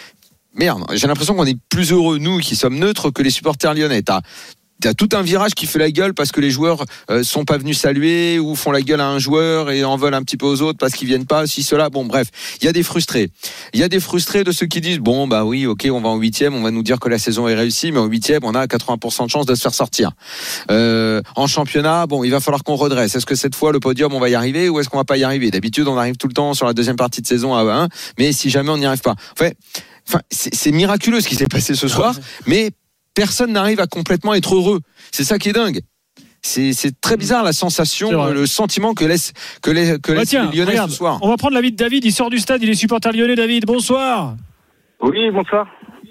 j'ai l'impression qu'on est plus heureux, nous, qui sommes neutres, que les supporters lyonnais. T'as tout un virage qui fait la gueule parce que les joueurs sont pas venus saluer ou font la gueule à un joueur et en veulent un petit peu aux autres parce qu'ils viennent pas, cela. Bon, bref, il y a des frustrés. Il y a des frustrés de ceux qui disent bon, bah oui, ok, on va en 8e, on va nous dire que la saison est réussie, mais en 8e, on a 80% de chances de se faire sortir. En championnat, bon, il va falloir qu'on redresse. Est-ce que cette fois, le podium, on va y arriver ou est-ce qu'on va pas y arriver? D'habitude, on arrive tout le temps sur la deuxième partie de saison à 1, mais si jamais on n'y arrive pas. Enfin, c'est miraculeux ce qui s'est passé ce soir, mais personne n'arrive à complètement être heureux. C'est ça qui est dingue. C'est très bizarre la sensation, le sentiment que laisse les Lyonnais
regarde,
ce soir.
On va prendre l'avis de David, il sort du stade, il est supporter lyonnais. David, bonsoir.
Oui, bonsoir.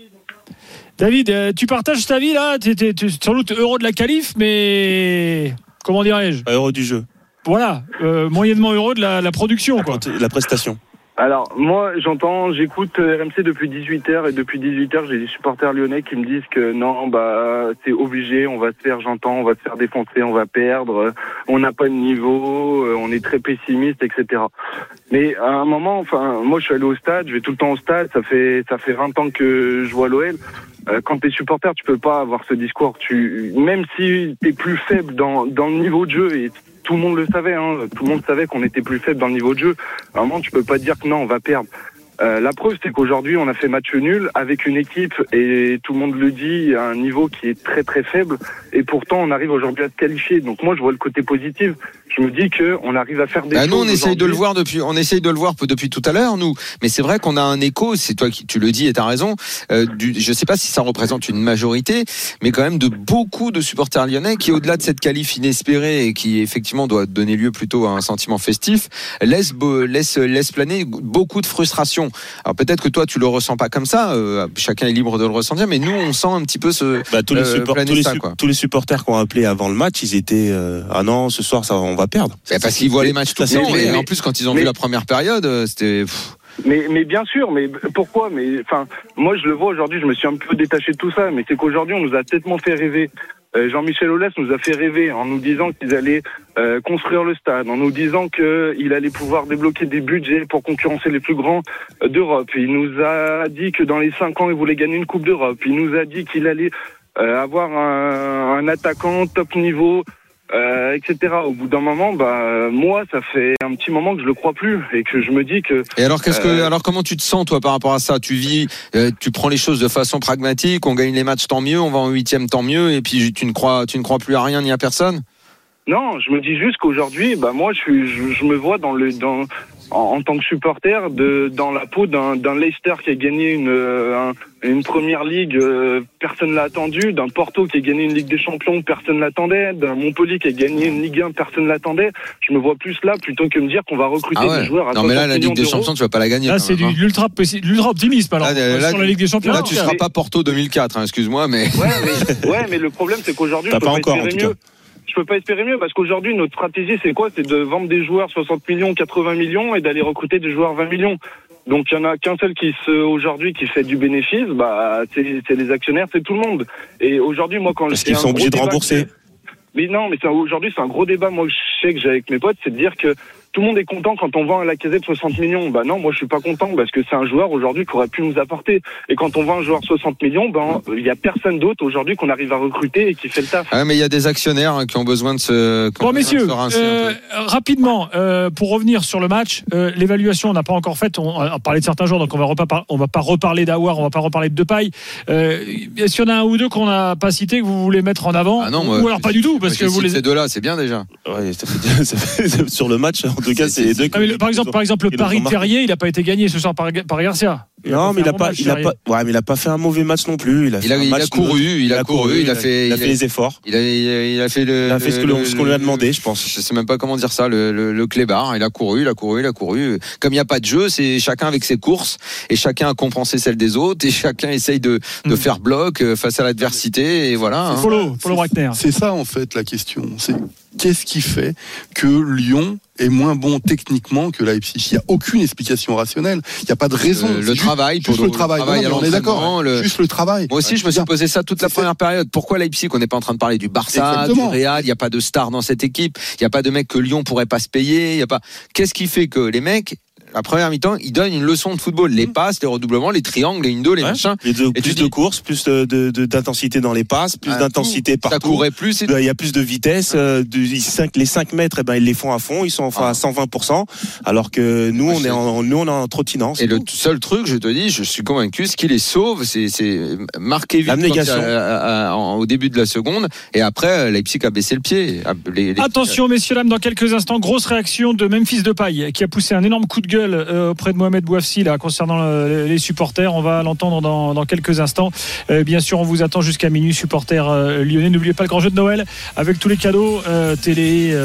David, tu partages cet avis là? Tu es sans doute heureux de la qualif, mais comment dirais-je?
Pas heureux du jeu.
Voilà, moyennement heureux de la production, quoi.
La prestation.
Alors, moi, j'écoute RMC depuis 18h et depuis 18h, j'ai des supporters lyonnais qui me disent que non, c'est obligé, on va se faire défoncer, on va perdre, on n'a pas de niveau, on est très pessimiste, etc. Mais à un moment, moi, je suis allé au stade, je vais tout le temps au stade, ça fait 20 ans que je vois l'OL. Quand t'es supporter, tu peux pas avoir ce discours. Même si t'es plus faible dans le niveau de jeu, et tout le monde le savait, tout le monde savait qu'on était plus faible dans le niveau de jeu. À un moment, tu peux pas dire que non, on va perdre. La preuve, c'est qu'aujourd'hui, on a fait match nul avec une équipe, et tout le monde le dit, à un niveau qui est très très faible, et pourtant on arrive aujourd'hui à se qualifier. Donc moi, je vois le côté positif. Je me dis que on arrive à faire des choses.
Nous, on essaye de le voir depuis tout à l'heure, nous. Mais c'est vrai qu'on a un écho. C'est toi qui tu le dis et t'as raison. Je sais pas si ça représente une majorité, mais quand même de beaucoup de supporters lyonnais qui, au-delà de cette qualif inespérée et qui effectivement doit donner lieu plutôt à un sentiment festif, laisse planer beaucoup de frustration. Alors peut-être que toi tu le ressens pas comme ça. Chacun est libre de le ressentir, mais nous on sent un petit peu
tous les supporters qui ont appelé avant le match, ils étaient ah non, ce soir ça on va perdre.
Parce qu'ils voient les matchs tout le temps, et en plus quand ils ont vu la première période, c'était.
Mais bien sûr, mais pourquoi? Moi je le vois aujourd'hui, je me suis un peu détaché de tout ça, mais c'est qu'aujourd'hui on nous a tellement fait rêver. Jean-Michel Aulas nous a fait rêver en nous disant qu'ils allaient construire le stade, en nous disant qu'il allait pouvoir débloquer des budgets pour concurrencer les plus grands d'Europe. Il nous a dit que dans les 5 ans, il voulait gagner une Coupe d'Europe. Il nous a dit qu'il allait avoir un attaquant top niveau, etc. Au bout d'un moment, moi, ça fait un petit moment que je le crois plus et que je me dis que.
Et alors, alors comment tu te sens toi par rapport à ça? Tu vis, tu prends les choses de façon pragmatique. On gagne les matchs, tant mieux. On va en 8e, tant mieux. Et puis tu ne crois plus à rien ni à personne?
Non, je me dis juste qu'aujourd'hui, moi, je me vois en tant que supporter dans la peau d'un Leicester qui a gagné
une première ligue, personne l'a attendu. D'un Porto qui a gagné une Ligue des Champions, personne l'attendait. D'un Montpellier qui a gagné une Ligue 1, personne l'attendait. Je me vois plus là plutôt que me dire qu'on va recruter des joueurs à 60 millions d'euros.
Non, mais là, la Ligue des Champions, tu vas pas la gagner.
Là, c'est de l'ultra optimisme. Alors, sur la Ligue des Champions.
Là, tu seras pas Porto 2004, excuse-moi, mais.
Ouais, mais le problème, c'est qu'aujourd'hui, je peux pas espérer mieux. Je peux pas espérer mieux parce qu'aujourd'hui, notre stratégie, c'est quoi? C'est de vendre des joueurs 60 millions, 80 millions et d'aller recruter des joueurs 20 millions. Donc, il y en a qu'un seul aujourd'hui qui fait du bénéfice, c'est les actionnaires, c'est tout le monde. Et aujourd'hui, moi, quand
parce qu'ils sont obligés de rembourser.
Mais non, mais aujourd'hui, c'est un gros débat, moi, je sais que j'ai avec mes potes, c'est de dire que tout le monde est content quand on vend à Lacazette 60 millions. Non, moi je suis pas content parce que c'est un joueur aujourd'hui qui aurait pu nous apporter. Et quand on vend un joueur 60 millions, il y a personne d'autre aujourd'hui qu'on arrive à recruter et qui fait le taf.
Ah, mais il y a des actionnaires qui ont besoin de se.
Bon, messieurs, rapidement, pour revenir sur le match, l'évaluation on n'a pas encore faite. On a parlé de certains joueurs, donc on va pas reparler d'Aouar, on va pas reparler de Depay. Est-ce qu'il y en a un ou deux qu'on n'a pas cité que vous voulez mettre en avant? Ou alors pas du tout parce que vous
ces deux-là, c'est bien déjà.
Ouais, ça fait sur le match. En tout cas, c'est les deux.
Par exemple, le pari Terrier, il n'a pas été gagné ce soir par Garcia.
Non, mais il a pas fait un mauvais match non plus. Il a couru,
il a fait
les efforts.
Il a fait
ce qu'on lui a demandé, je pense.
Je sais même pas comment dire ça, le clébard. Il a couru. Comme il n'y a pas de jeu, c'est chacun avec ses courses et chacun a compensé celle des autres et chacun essaye de faire bloc face à l'adversité et voilà.
Paulo Wagner.
C'est ça en fait la question. C'est qu'est-ce qui fait que Lyon est moins bon techniquement que Leipzig? Il n'y a aucune explication rationnelle. Il n'y a pas de raison.
Le travail.
On est d'accord. Juste le travail.
Moi aussi, je me suis posé ça toute la première période. Pourquoi Leipzig? On n'est pas en train de parler du Barça, du Real. Il n'y a pas de star dans cette équipe. Il n'y a pas de mec que Lyon pourrait pas se payer. Il y a pas. Qu'est-ce qui fait que les mecs, la première mi-temps, ils donnent une leçon de football. Les passes, les redoublements, les triangles, les indos, les machins.
Plus de courses, plus d'intensité dans les passes, plus d'intensité partout.
Ça courait plus.
Il y a plus de vitesse. Les 5 mètres, ils les font à fond. Ils sont à 120%. Alors que nous, on est en trottinance.
Et le seul truc, je te dis, je suis convaincu, ce qui les sauve, c'est marquer vite au début de la seconde. Et après, Leipzig a baissé le pied.
Attention, messieurs, dames, dans quelques instants, grosse réaction de Memphis Depay qui a poussé un énorme coup de gueule auprès de Mohamed Bouafsi concernant les supporters. On va l'entendre dans quelques instants. Bien sûr, on vous attend jusqu'à minuit, supporters lyonnais. N'oubliez pas le grand jeu de Noël avec tous les cadeaux télé,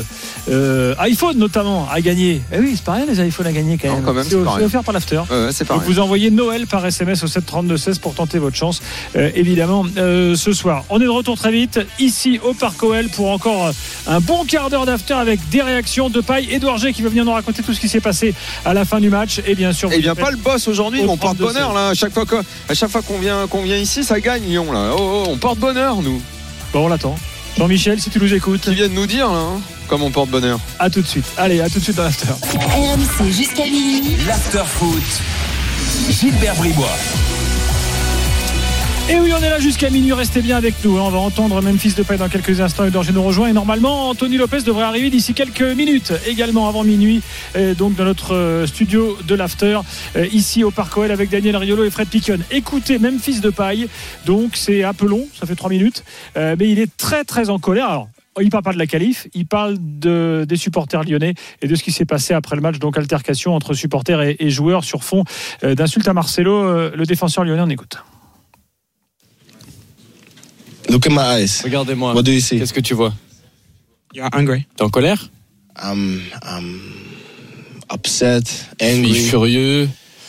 iPhone notamment à gagner. Oui, c'est pas rien les iPhones à gagner quand même. C'est offert par l'after. Donc vous envoyez Noël par SMS au 732-16 pour tenter votre chance évidemment ce soir. On est de retour très vite ici au Parc OL pour encore un bon quart d'heure d'after avec des réactions de paille. Édouard G qui va venir nous raconter tout ce qui s'est passé à la fin du match et bien sûr.
Et bien pas le boss aujourd'hui, on porte bonheur là. À chaque fois qu'on vient ici, ça gagne Lyon là. On porte bonheur nous.
Bon, on l'attend. Jean-Michel, si tu nous écoutes.
Qui vient de nous dire là, comme on porte bonheur.
À tout de suite. Allez, à tout de suite dans l'after.
RMC jusqu'à minuit.
L'after foot. Gilbert Bribois.
Et oui, on est là jusqu'à minuit, restez bien avec nous. On va entendre Memphis Depay dans quelques instants. Edouard G nous rejoint et normalement Anthony Lopez devrait arriver d'ici quelques minutes également avant minuit, donc dans notre studio de l'after ici au Parc OL avec Daniel Riolo et Fred Piquion. Écoutez Memphis Depay, donc c'est un peu long, ça fait 3 minutes, mais il est très très en colère. Alors il ne parle pas de la qualif, il parle des supporters lyonnais et de ce qui s'est passé après le match, donc altercation entre supporters et joueurs sur fond d'insultes à Marcelo, le défenseur lyonnais. On écoute.
Look at my eyes.
Regardez-moi.
What do you see?
Qu'est-ce que tu vois?
You're angry.
T'es en colère?
I'm upset, angry.
Je suis furieux.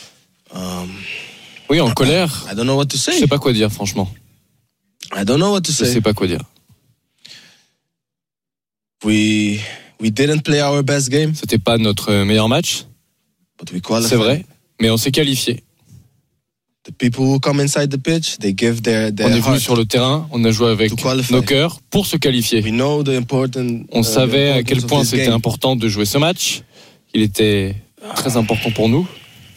Oui, en colère.
I don't know what to say.
Je sais pas quoi dire, franchement.
I don't know what to say.
Je sais pas quoi dire.
We didn't play our best game.
C'était pas notre meilleur match.
But we qualified.
C'est vrai, mais on s'est qualifié.
The people who come inside the pitch, they give their
on est venu sur le terrain, on a joué avec nos cœurs pour se qualifier. On savait à quel point c'était important de jouer ce match. Il était très important pour nous.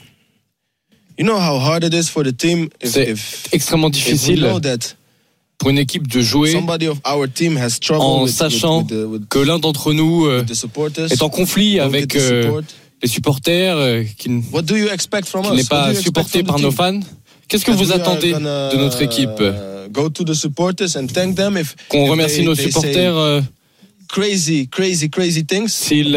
C'est extrêmement difficile pour une équipe de jouer en sachant que l'un d'entre nous est en conflit avec les supporters qui n'est pas supporté par nos fans. Qu'est-ce que vous attendez de notre équipe? Qu'on remercie nos supporters s'ils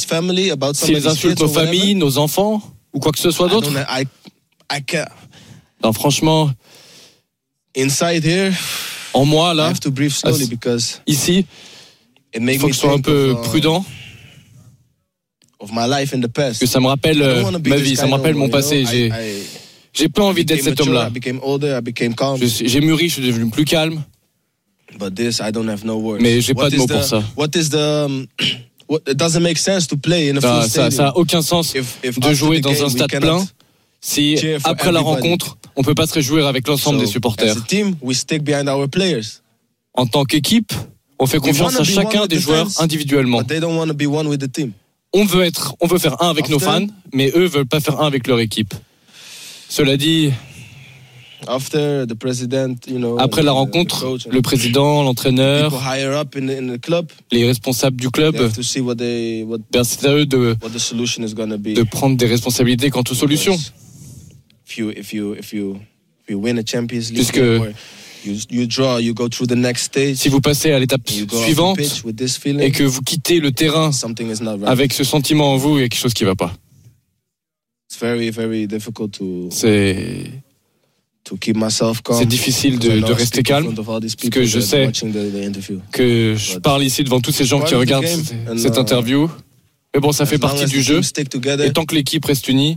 insultent nos familles, nos enfants ou quoi que ce soit d'autre? Non, franchement,
inside here,
en moi là,
I have to breathe slowly because
ici, il faut que je sois un peu prudent.
Of my life in the past.
Parce que ça me rappelle ma vie, ça me rappelle mon passé. J'ai pas envie d'être cet homme-là. J'ai mûri, je suis devenu plus calme.
But this, I don't have no words.
Mais j'ai pas de mots pour ça.
It doesn't make sense to play in a full stadium.
Ça a aucun sens de jouer dans un stade plein si après la rencontre, on peut pas se réjouir avec l'ensemble des supporters.
As a team, we stick behind our players.
En tant qu'équipe, on fait confiance à chacun des joueurs individuellement.
But they don't want to be one with the team.
On veut faire un avec nos fans, mais eux veulent pas faire un avec leur équipe. Cela dit, après la rencontre, le président, l'entraîneur, les responsables du club, c'est à eux de prendre des responsabilités quant aux solutions. Puisque si vous passez à l'étape suivante et que vous quittez le terrain avec ce sentiment en vous, il y a quelque chose qui ne va pas. C'est difficile de rester calme parce que je sais que je parle ici devant tous ces gens qui regardent cette interview. Mais bon, ça fait partie du jeu. Et tant que l'équipe reste unie,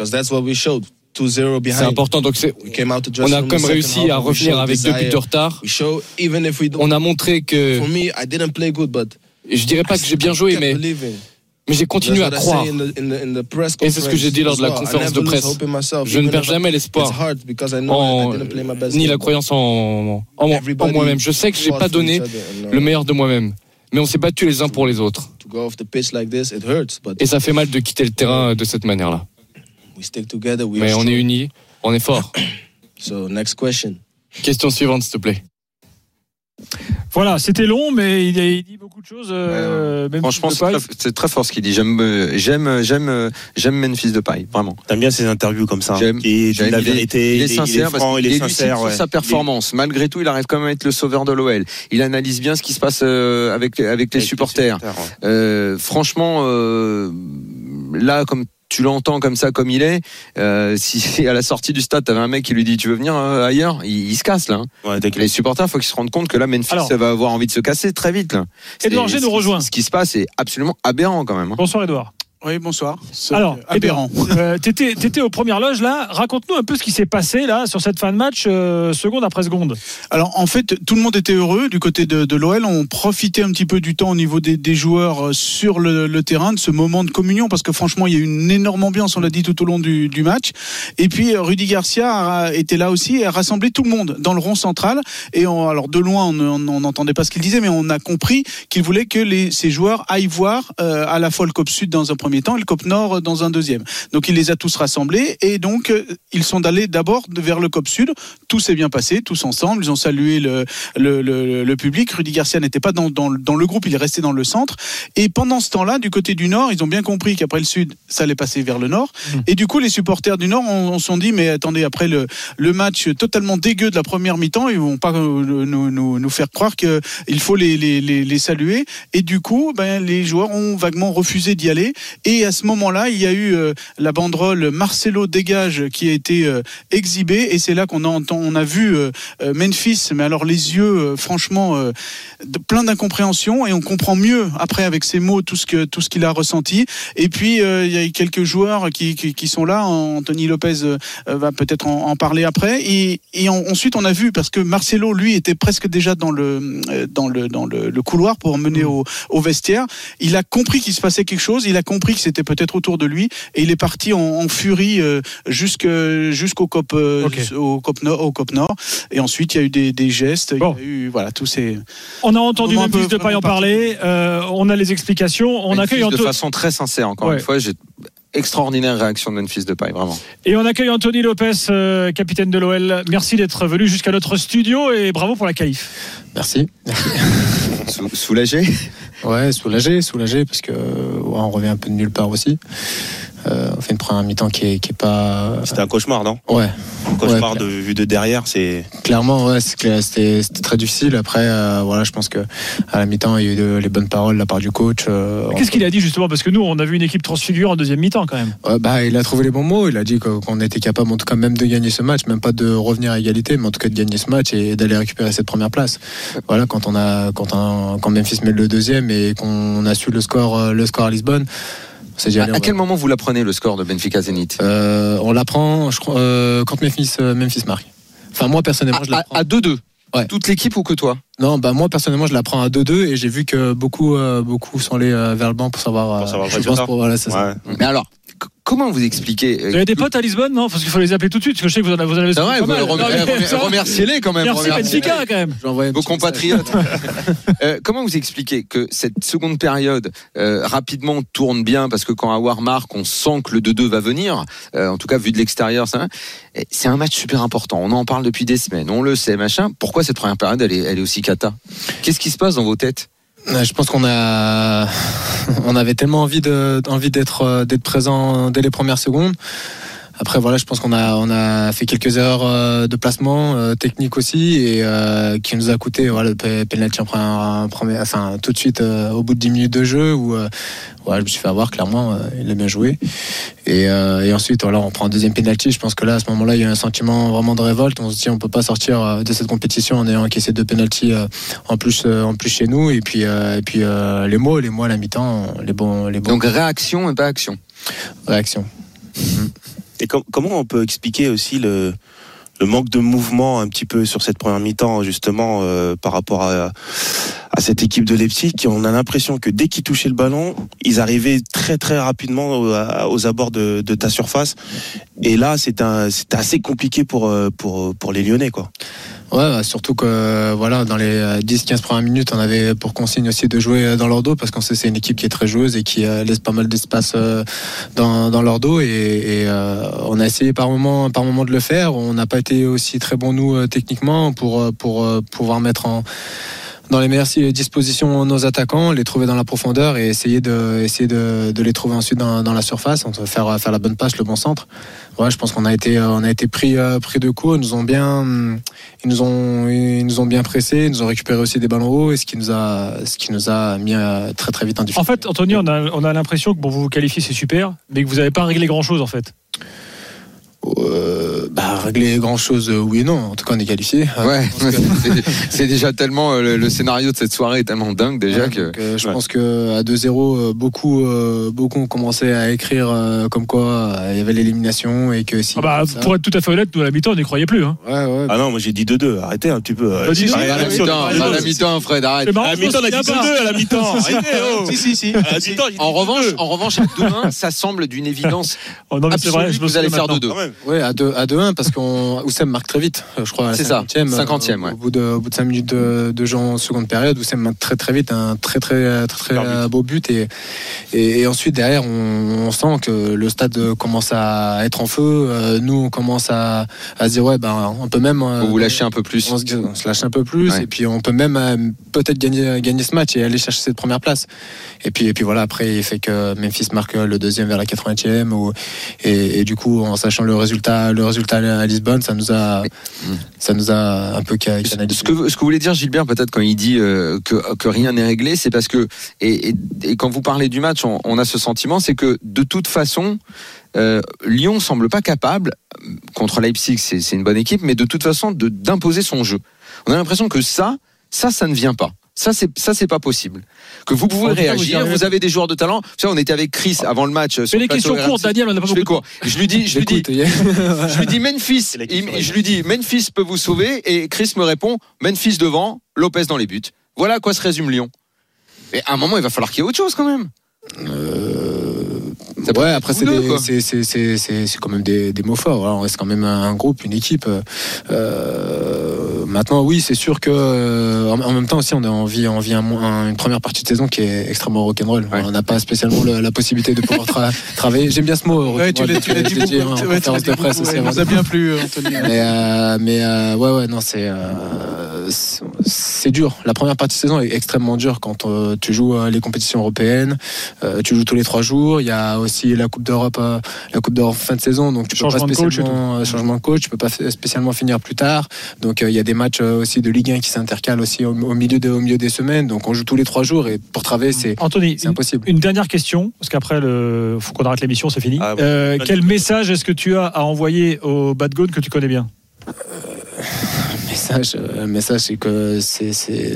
c'est important. Donc on a quand même réussi à revenir avec 2 buts de retard. On a montré que, je dirais pas que j'ai bien joué, mais j'ai continué à croire. Et c'est ce que j'ai dit lors de la conférence de presse. Je ne perds jamais l'espoir, ni la croyance en moi-même. Je sais que j'ai pas donné le meilleur de moi-même, mais on s'est battus les uns pour les autres. Et ça fait mal de quitter le terrain de cette manière-là. Mais on est unis, on est forts. Question suivante, s'il te plaît.
Voilà, c'était long, mais il dit beaucoup de choses. Même
franchement, c'est très fort ce qu'il dit. J'aime Memphis Depay, vraiment.
T'aimes bien ces interviews comme ça. J'aime la vérité.
Il est sincère,
il est sincère.
Sur sa performance. Malgré tout, il arrive quand même à être le sauveur de l'OL. Il analyse bien ce qui se passe avec les supporters. Franchement, là, comme tu l'entends comme ça, comme il est, si à la sortie du stade, t'avais un mec qui lui dit tu veux venir ailleurs, il se casse là. Ouais, les supporters, il faut qu'ils se rendent compte que là, Memphis va avoir envie de se casser très vite là.
Edouard G nous rejoint.
Ce qui se passe est absolument aberrant quand même.
Bonsoir Edouard.
Oui, bonsoir.
Alors, aberrant. T'étais aux premières loges là. Raconte-nous un peu ce qui s'est passé là sur cette fin de match, seconde après seconde.
Alors, en fait, tout le monde était heureux du côté de l'OL. On profitait un petit peu du temps au niveau des joueurs sur le terrain, de ce moment de communion, parce que franchement, il y a eu une énorme ambiance, on l'a dit tout au long du match. Et puis, Rudy Garcia était là aussi et a rassemblé tout le monde dans le rond central. Et alors, de loin, on n'entendait pas ce qu'il disait, mais on a compris qu'il voulait que ces joueurs aillent voir à la fois le COP Sud dans un premier temps et le COP Nord dans un deuxième. Donc il les a tous rassemblés et donc ils sont allés d'abord vers le COP Sud. Tout s'est bien passé, tous ensemble. Ils ont salué le public. Rudy Garcia n'était pas dans le groupe, il est resté dans le centre. Et pendant ce temps-là, du côté du Nord, ils ont bien compris qu'après le Sud, ça allait passer vers le Nord. Et du coup, les supporters du Nord on se sont dit, mais attendez, après le match totalement dégueu de la première mi-temps, ils vont pas nous faire croire qu'il faut les saluer. Et du coup, les joueurs ont vaguement refusé d'y aller. Et à ce moment-là, il y a eu la banderole Marcelo dégage qui a été exhibée. Et c'est là qu'on a vu Memphis, mais alors les yeux, franchement, plein d'incompréhension. Et on comprend mieux après avec ces mots tout ce qu'il a ressenti. Et puis il y a quelques joueurs qui sont là. Anthony Lopez va peut-être en parler après. Et ensuite, on a vu, parce que Marcelo, lui, était presque déjà dans le couloir pour mener au vestiaire. Il a compris qu'il se passait quelque chose. Il a compris que c'était peut-être autour de lui et il est parti en furie jusqu'au COP Nord et ensuite il y a eu des gestes, il y a eu tous ces...
On a entendu Memphis Depay en parler, on a les explications, on accueille
de façon très sincère encore une fois, j'ai extraordinaire réaction de Memphis Depay, vraiment.
Et on accueille Anthony Lopez, capitaine de l'OL. Merci d'être venu jusqu'à notre studio et bravo pour la qualif.
Merci.
Soulagé?
Ouais, soulagé parce que on revient un peu de nulle part aussi. On fait une première mi-temps qui est pas.
C'était un cauchemar, non?
Ouais.
Un cauchemar vu de derrière, c'est.
Clairement, ouais, c'était très difficile. Après, voilà, je pense que à la mi-temps, il y a eu les bonnes paroles de la part du coach.
Qu'est-ce qu'il a dit justement? Parce que nous, on a vu une équipe transfigure en deuxième mi-temps quand même.
Il a trouvé les bons mots. Il a dit qu'on était capable, en tout cas, même de gagner ce match, même pas de revenir à égalité, mais en tout cas de gagner ce match et d'aller récupérer cette première place. Voilà, quand Memphis met le deuxième et qu'on a su le score à Lisbonne.
À quel moment vous l'apprenez, le score de Benfica Zénith?
On l'apprend, je crois, quand Memphis marque. Enfin, moi personnellement, je l'apprends
à 2-2.
Ouais.
Toute l'équipe ou que toi?
Non, moi personnellement, je l'apprends à 2-2 et j'ai vu que beaucoup sont allés vers le banc pour savoir. Je pense voilà, c'est ça.
Mais alors. Comment vous expliquez?
Vous avez des potes à Lisbonne, non? Parce qu'il faut les appeler tout de suite, parce que je sais que vous en avez.
C'est vrai, remerciez-les quand même.
Merci Benfica quand même.
Vos compatriotes. Comment vous expliquez que cette seconde période rapidement tourne bien, parce que quand Aouar marque, on sent que le 2-2 va venir. En tout cas, vu de l'extérieur, c'est un match super important. On en parle depuis des semaines, on le sait, machin. Pourquoi cette première période, elle est aussi cata? Qu'est-ce qui se passe dans vos têtes?
Je pense qu'on avait tellement envie d'être présent dès les premières secondes. Après voilà, je pense qu'on a fait quelques erreurs de placement technique aussi et qui nous a coûté le penalty tout de suite au bout de 10 minutes de jeu où je me suis fait avoir clairement, il a bien joué et ensuite on prend un deuxième penalty. Je pense que là à ce moment-là il y a un sentiment vraiment de révolte. On se dit on peut pas sortir de cette compétition en ayant encaissé 2 penalty en plus chez nous et puis les mots à la mi-temps les bons.
Donc réaction et pas action.
Réaction.
Et comment on peut expliquer aussi le manque de mouvement un petit peu sur cette première mi-temps justement par rapport à cette équipe de Leipzig, qui on a l'impression que dès qu'ils touchaient le ballon, ils arrivaient très très rapidement aux abords de ta surface. Et là, c'était assez compliqué pour les Lyonnais, quoi.
Ouais, surtout que dans les 10-15 premières minutes, on avait pour consigne aussi de jouer dans leur dos, parce qu'on sait que c'est une équipe qui est très joueuse et qui laisse pas mal d'espace dans leur dos et on a essayé par moment de le faire. On n'a pas été aussi très bons nous techniquement pour pouvoir mettre dans les meilleures dispositions nos attaquants, les trouver dans la profondeur et essayer de les trouver ensuite dans la surface, faire la bonne passe, le bon centre. Ouais, je pense qu'on a été pris de coup. Ils nous ont bien pressés, ils nous ont récupéré aussi des ballons hauts et ce qui nous a mis très très vite en difficulté.
En fait, Anthony, on a l'impression que vous vous qualifiez, c'est super, mais que vous n'avez pas réglé grand chose en fait.
Régler grand chose, oui et non. En tout cas, on est qualifié.
Ouais, c'est déjà tellement le scénario de cette soirée est tellement dingue déjà que.
Je pense que à 2-0, beaucoup ont commencé à écrire comme quoi il y avait l'élimination et que si.
Pour être tout à fait honnête, nous à la mi-temps, on n'y croyait plus. Hein.
Ouais.
Ah non, moi j'ai dit 2-2. Arrêtez un petit peu.
À la mi-temps, Fred, arrête.
À la mi-temps, on a dit 2-2 à la mi-temps. Arrêtez.
Si.
En revanche, à 2-1, ça semble d'une évidence.
C'est vrai,
vous allez faire 2-2.
Ouais, à 2-1 parce qu'Oussem marque très vite, je crois.
C'est ça, 50e.
Ouais. Au bout de 5 minutes de jeu en seconde période, Oussem marque très très vite un très beau but et ensuite derrière on sent que le stade commence à être en feu. Nous on commence à se dire on peut même.
Vous lâchez un peu plus.
On se lâche un peu plus et puis on peut même peut-être gagner ce match et aller chercher cette première place. Et puis voilà, après il fait que Memphis marque le deuxième vers la 80e et du coup en sachant le résultat à Lisbonne, ça nous a un peu canalisé.
Ce que vous voulez dire, Gilbert, peut-être quand il dit que rien n'est réglé, c'est parce que et quand vous parlez du match, on a ce sentiment, c'est que de toute façon Lyon semble pas capable contre Leipzig, c'est une bonne équipe, mais de toute façon d'imposer son jeu. On a l'impression que ça ne vient pas. Ça c'est pas possible. Que vous pouvez réagir, vous avez des joueurs de talent. Vous savez, on était avec Chris avant le match.
Mais les questions courtes, Daniel, on n'a pas beaucoup de temps.
Je lui dis Memphis. Je lui dis Memphis peut vous sauver et Chris me répond Memphis devant, Lopez dans les buts. Voilà à quoi se résume Lyon. Et à un moment, il va falloir qu'il y ait autre chose quand même.
Après c'est quand même des mots forts. Alors, on reste quand même un groupe, une équipe. Maintenant, oui, c'est sûr que en même temps aussi, on vit une première partie de saison qui est extrêmement rock'n'roll. Ouais. On n'a pas spécialement la possibilité de pouvoir travailler. J'aime bien ce mot.
Ouais, tu l'as dit en conférence de presse. Ça vous a bien plu, Anthony.
Mais non, c'est dur. La première partie de saison est extrêmement dure quand tu joues les compétitions européennes. Tu joues tous les 3 jours. Il y a aussi la Coupe d'Europe fin de saison, donc tu peux pas spécialement changement de coach. Tu peux pas spécialement finir plus tard. Donc il y a des matchs aussi de Ligue 1 qui s'intercalent aussi au milieu des semaines. Donc on joue tous les 3 jours et pour travailler c'est impossible.
Une dernière question parce qu'après faut qu'on arrête l'émission, c'est fini. Quel message est-ce que tu as à envoyer au Bad Gone que tu connais bien?
Message, c'est que c'est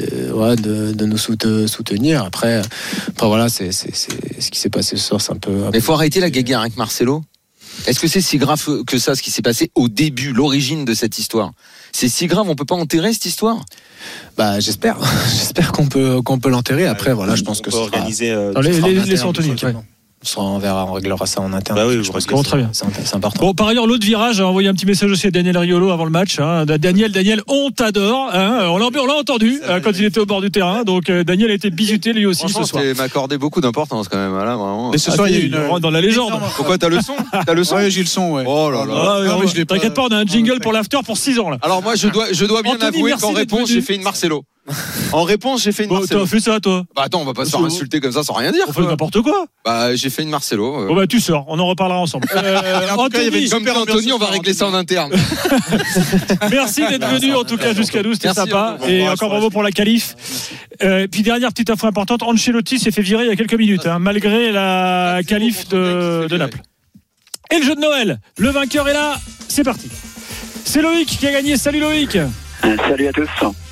de nous soutenir. Après voilà, c'est ce qui s'est passé ce soir, c'est un peu.
Mais faut arrêter la guéguerre avec Marcelo. Est-ce que c'est si grave que ça, ce qui s'est passé au début, l'origine de cette histoire? C'est si grave, on peut pas enterrer cette histoire?
J'espère qu'on peut l'enterrer. Après, voilà, je pense que ce sera
organisé.
Laissons Anthony.
On réglera ça en interne.
Oui, je pense que
très bien.
C'est important.
Bon, par ailleurs, l'autre virage a envoyé un petit message aussi à Daniel Riolo avant le match. Daniel, on t'adore. On l'a entendu quand il était au bord du terrain. Donc Daniel a été bisuté lui aussi ce soir.
Il m'a accordé beaucoup d'importance quand même. Là, vraiment.
Et ce soir, il y a une dans la légende.
Pourquoi t'as le son?
Ouais, j'ai le son. Ouais.
Oh là là.
T'inquiète pas, on a un jingle pour l'after pour 6 ans là.
Alors moi, je dois bien avouer qu'en réponse, j'ai fait une Marcelo. En réponse, j'ai fait une Marcelo.
T'as fait ça, toi?
Attends, on va pas se faire insulter comme ça sans rien dire.
On fait n'importe quoi.
J'ai fait une Marcelo.
Bon, tu sors, on en reparlera ensemble.
Comme Anthony, on va régler ça en interne.
Merci d'être venu, en tout cas, jusqu'à nous, c'était sympa. Et encore bravo pour la qualif. Puis dernière petite info importante, Ancelotti s'est fait virer il y a quelques minutes, malgré la qualif de Naples. Et le jeu de Noël, le vainqueur est là, c'est parti. C'est Loïc qui a gagné. Salut Loïc.
Salut à tous.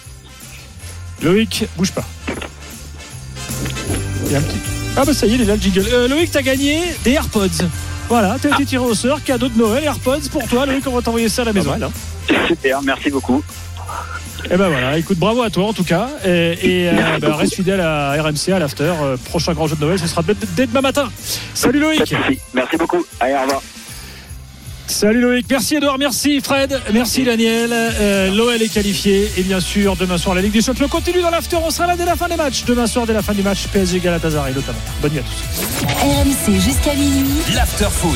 Loïc, bouge pas. Il y a un petit... ça y est, il est là le jingle. Loïc, t'as gagné des AirPods. Voilà, t'as été tiré au sort, cadeau de Noël, AirPods pour toi. Loïc, on va t'envoyer ça à la maison.
Super, merci beaucoup.
Et voilà, écoute, bravo à toi en tout cas. Et reste fidèle à RMC, à l'after. Prochain grand jeu de Noël, ce sera dès demain matin. Salut Loïc.
Merci beaucoup. Allez, au revoir.
Salut Loïc, merci Edouard, merci Fred, merci Daniel. L'OL est qualifié et bien sûr demain soir la Ligue des Champions continue dans l'after, on sera là dès la fin des matchs. Demain soir dès la fin du match PSG Galatasaray notamment. Bonne nuit à tous.
RMC jusqu'à minuit.
L'after foot.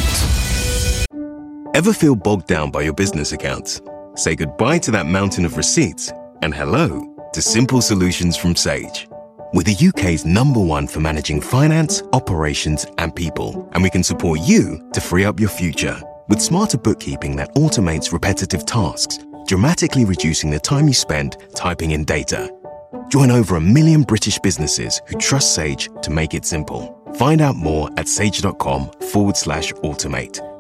Ever feel bogged down by your business accounts? Say goodbye to that mountain of receipts and hello to simple solutions from Sage. We're the UK's #1 for managing finance, operations and people, and we can support you to free up your future. With smarter bookkeeping that automates repetitive tasks, dramatically reducing the time you spend typing in data. Join over 1 million British businesses who trust Sage to make it simple. Find out more at sage.com/automate.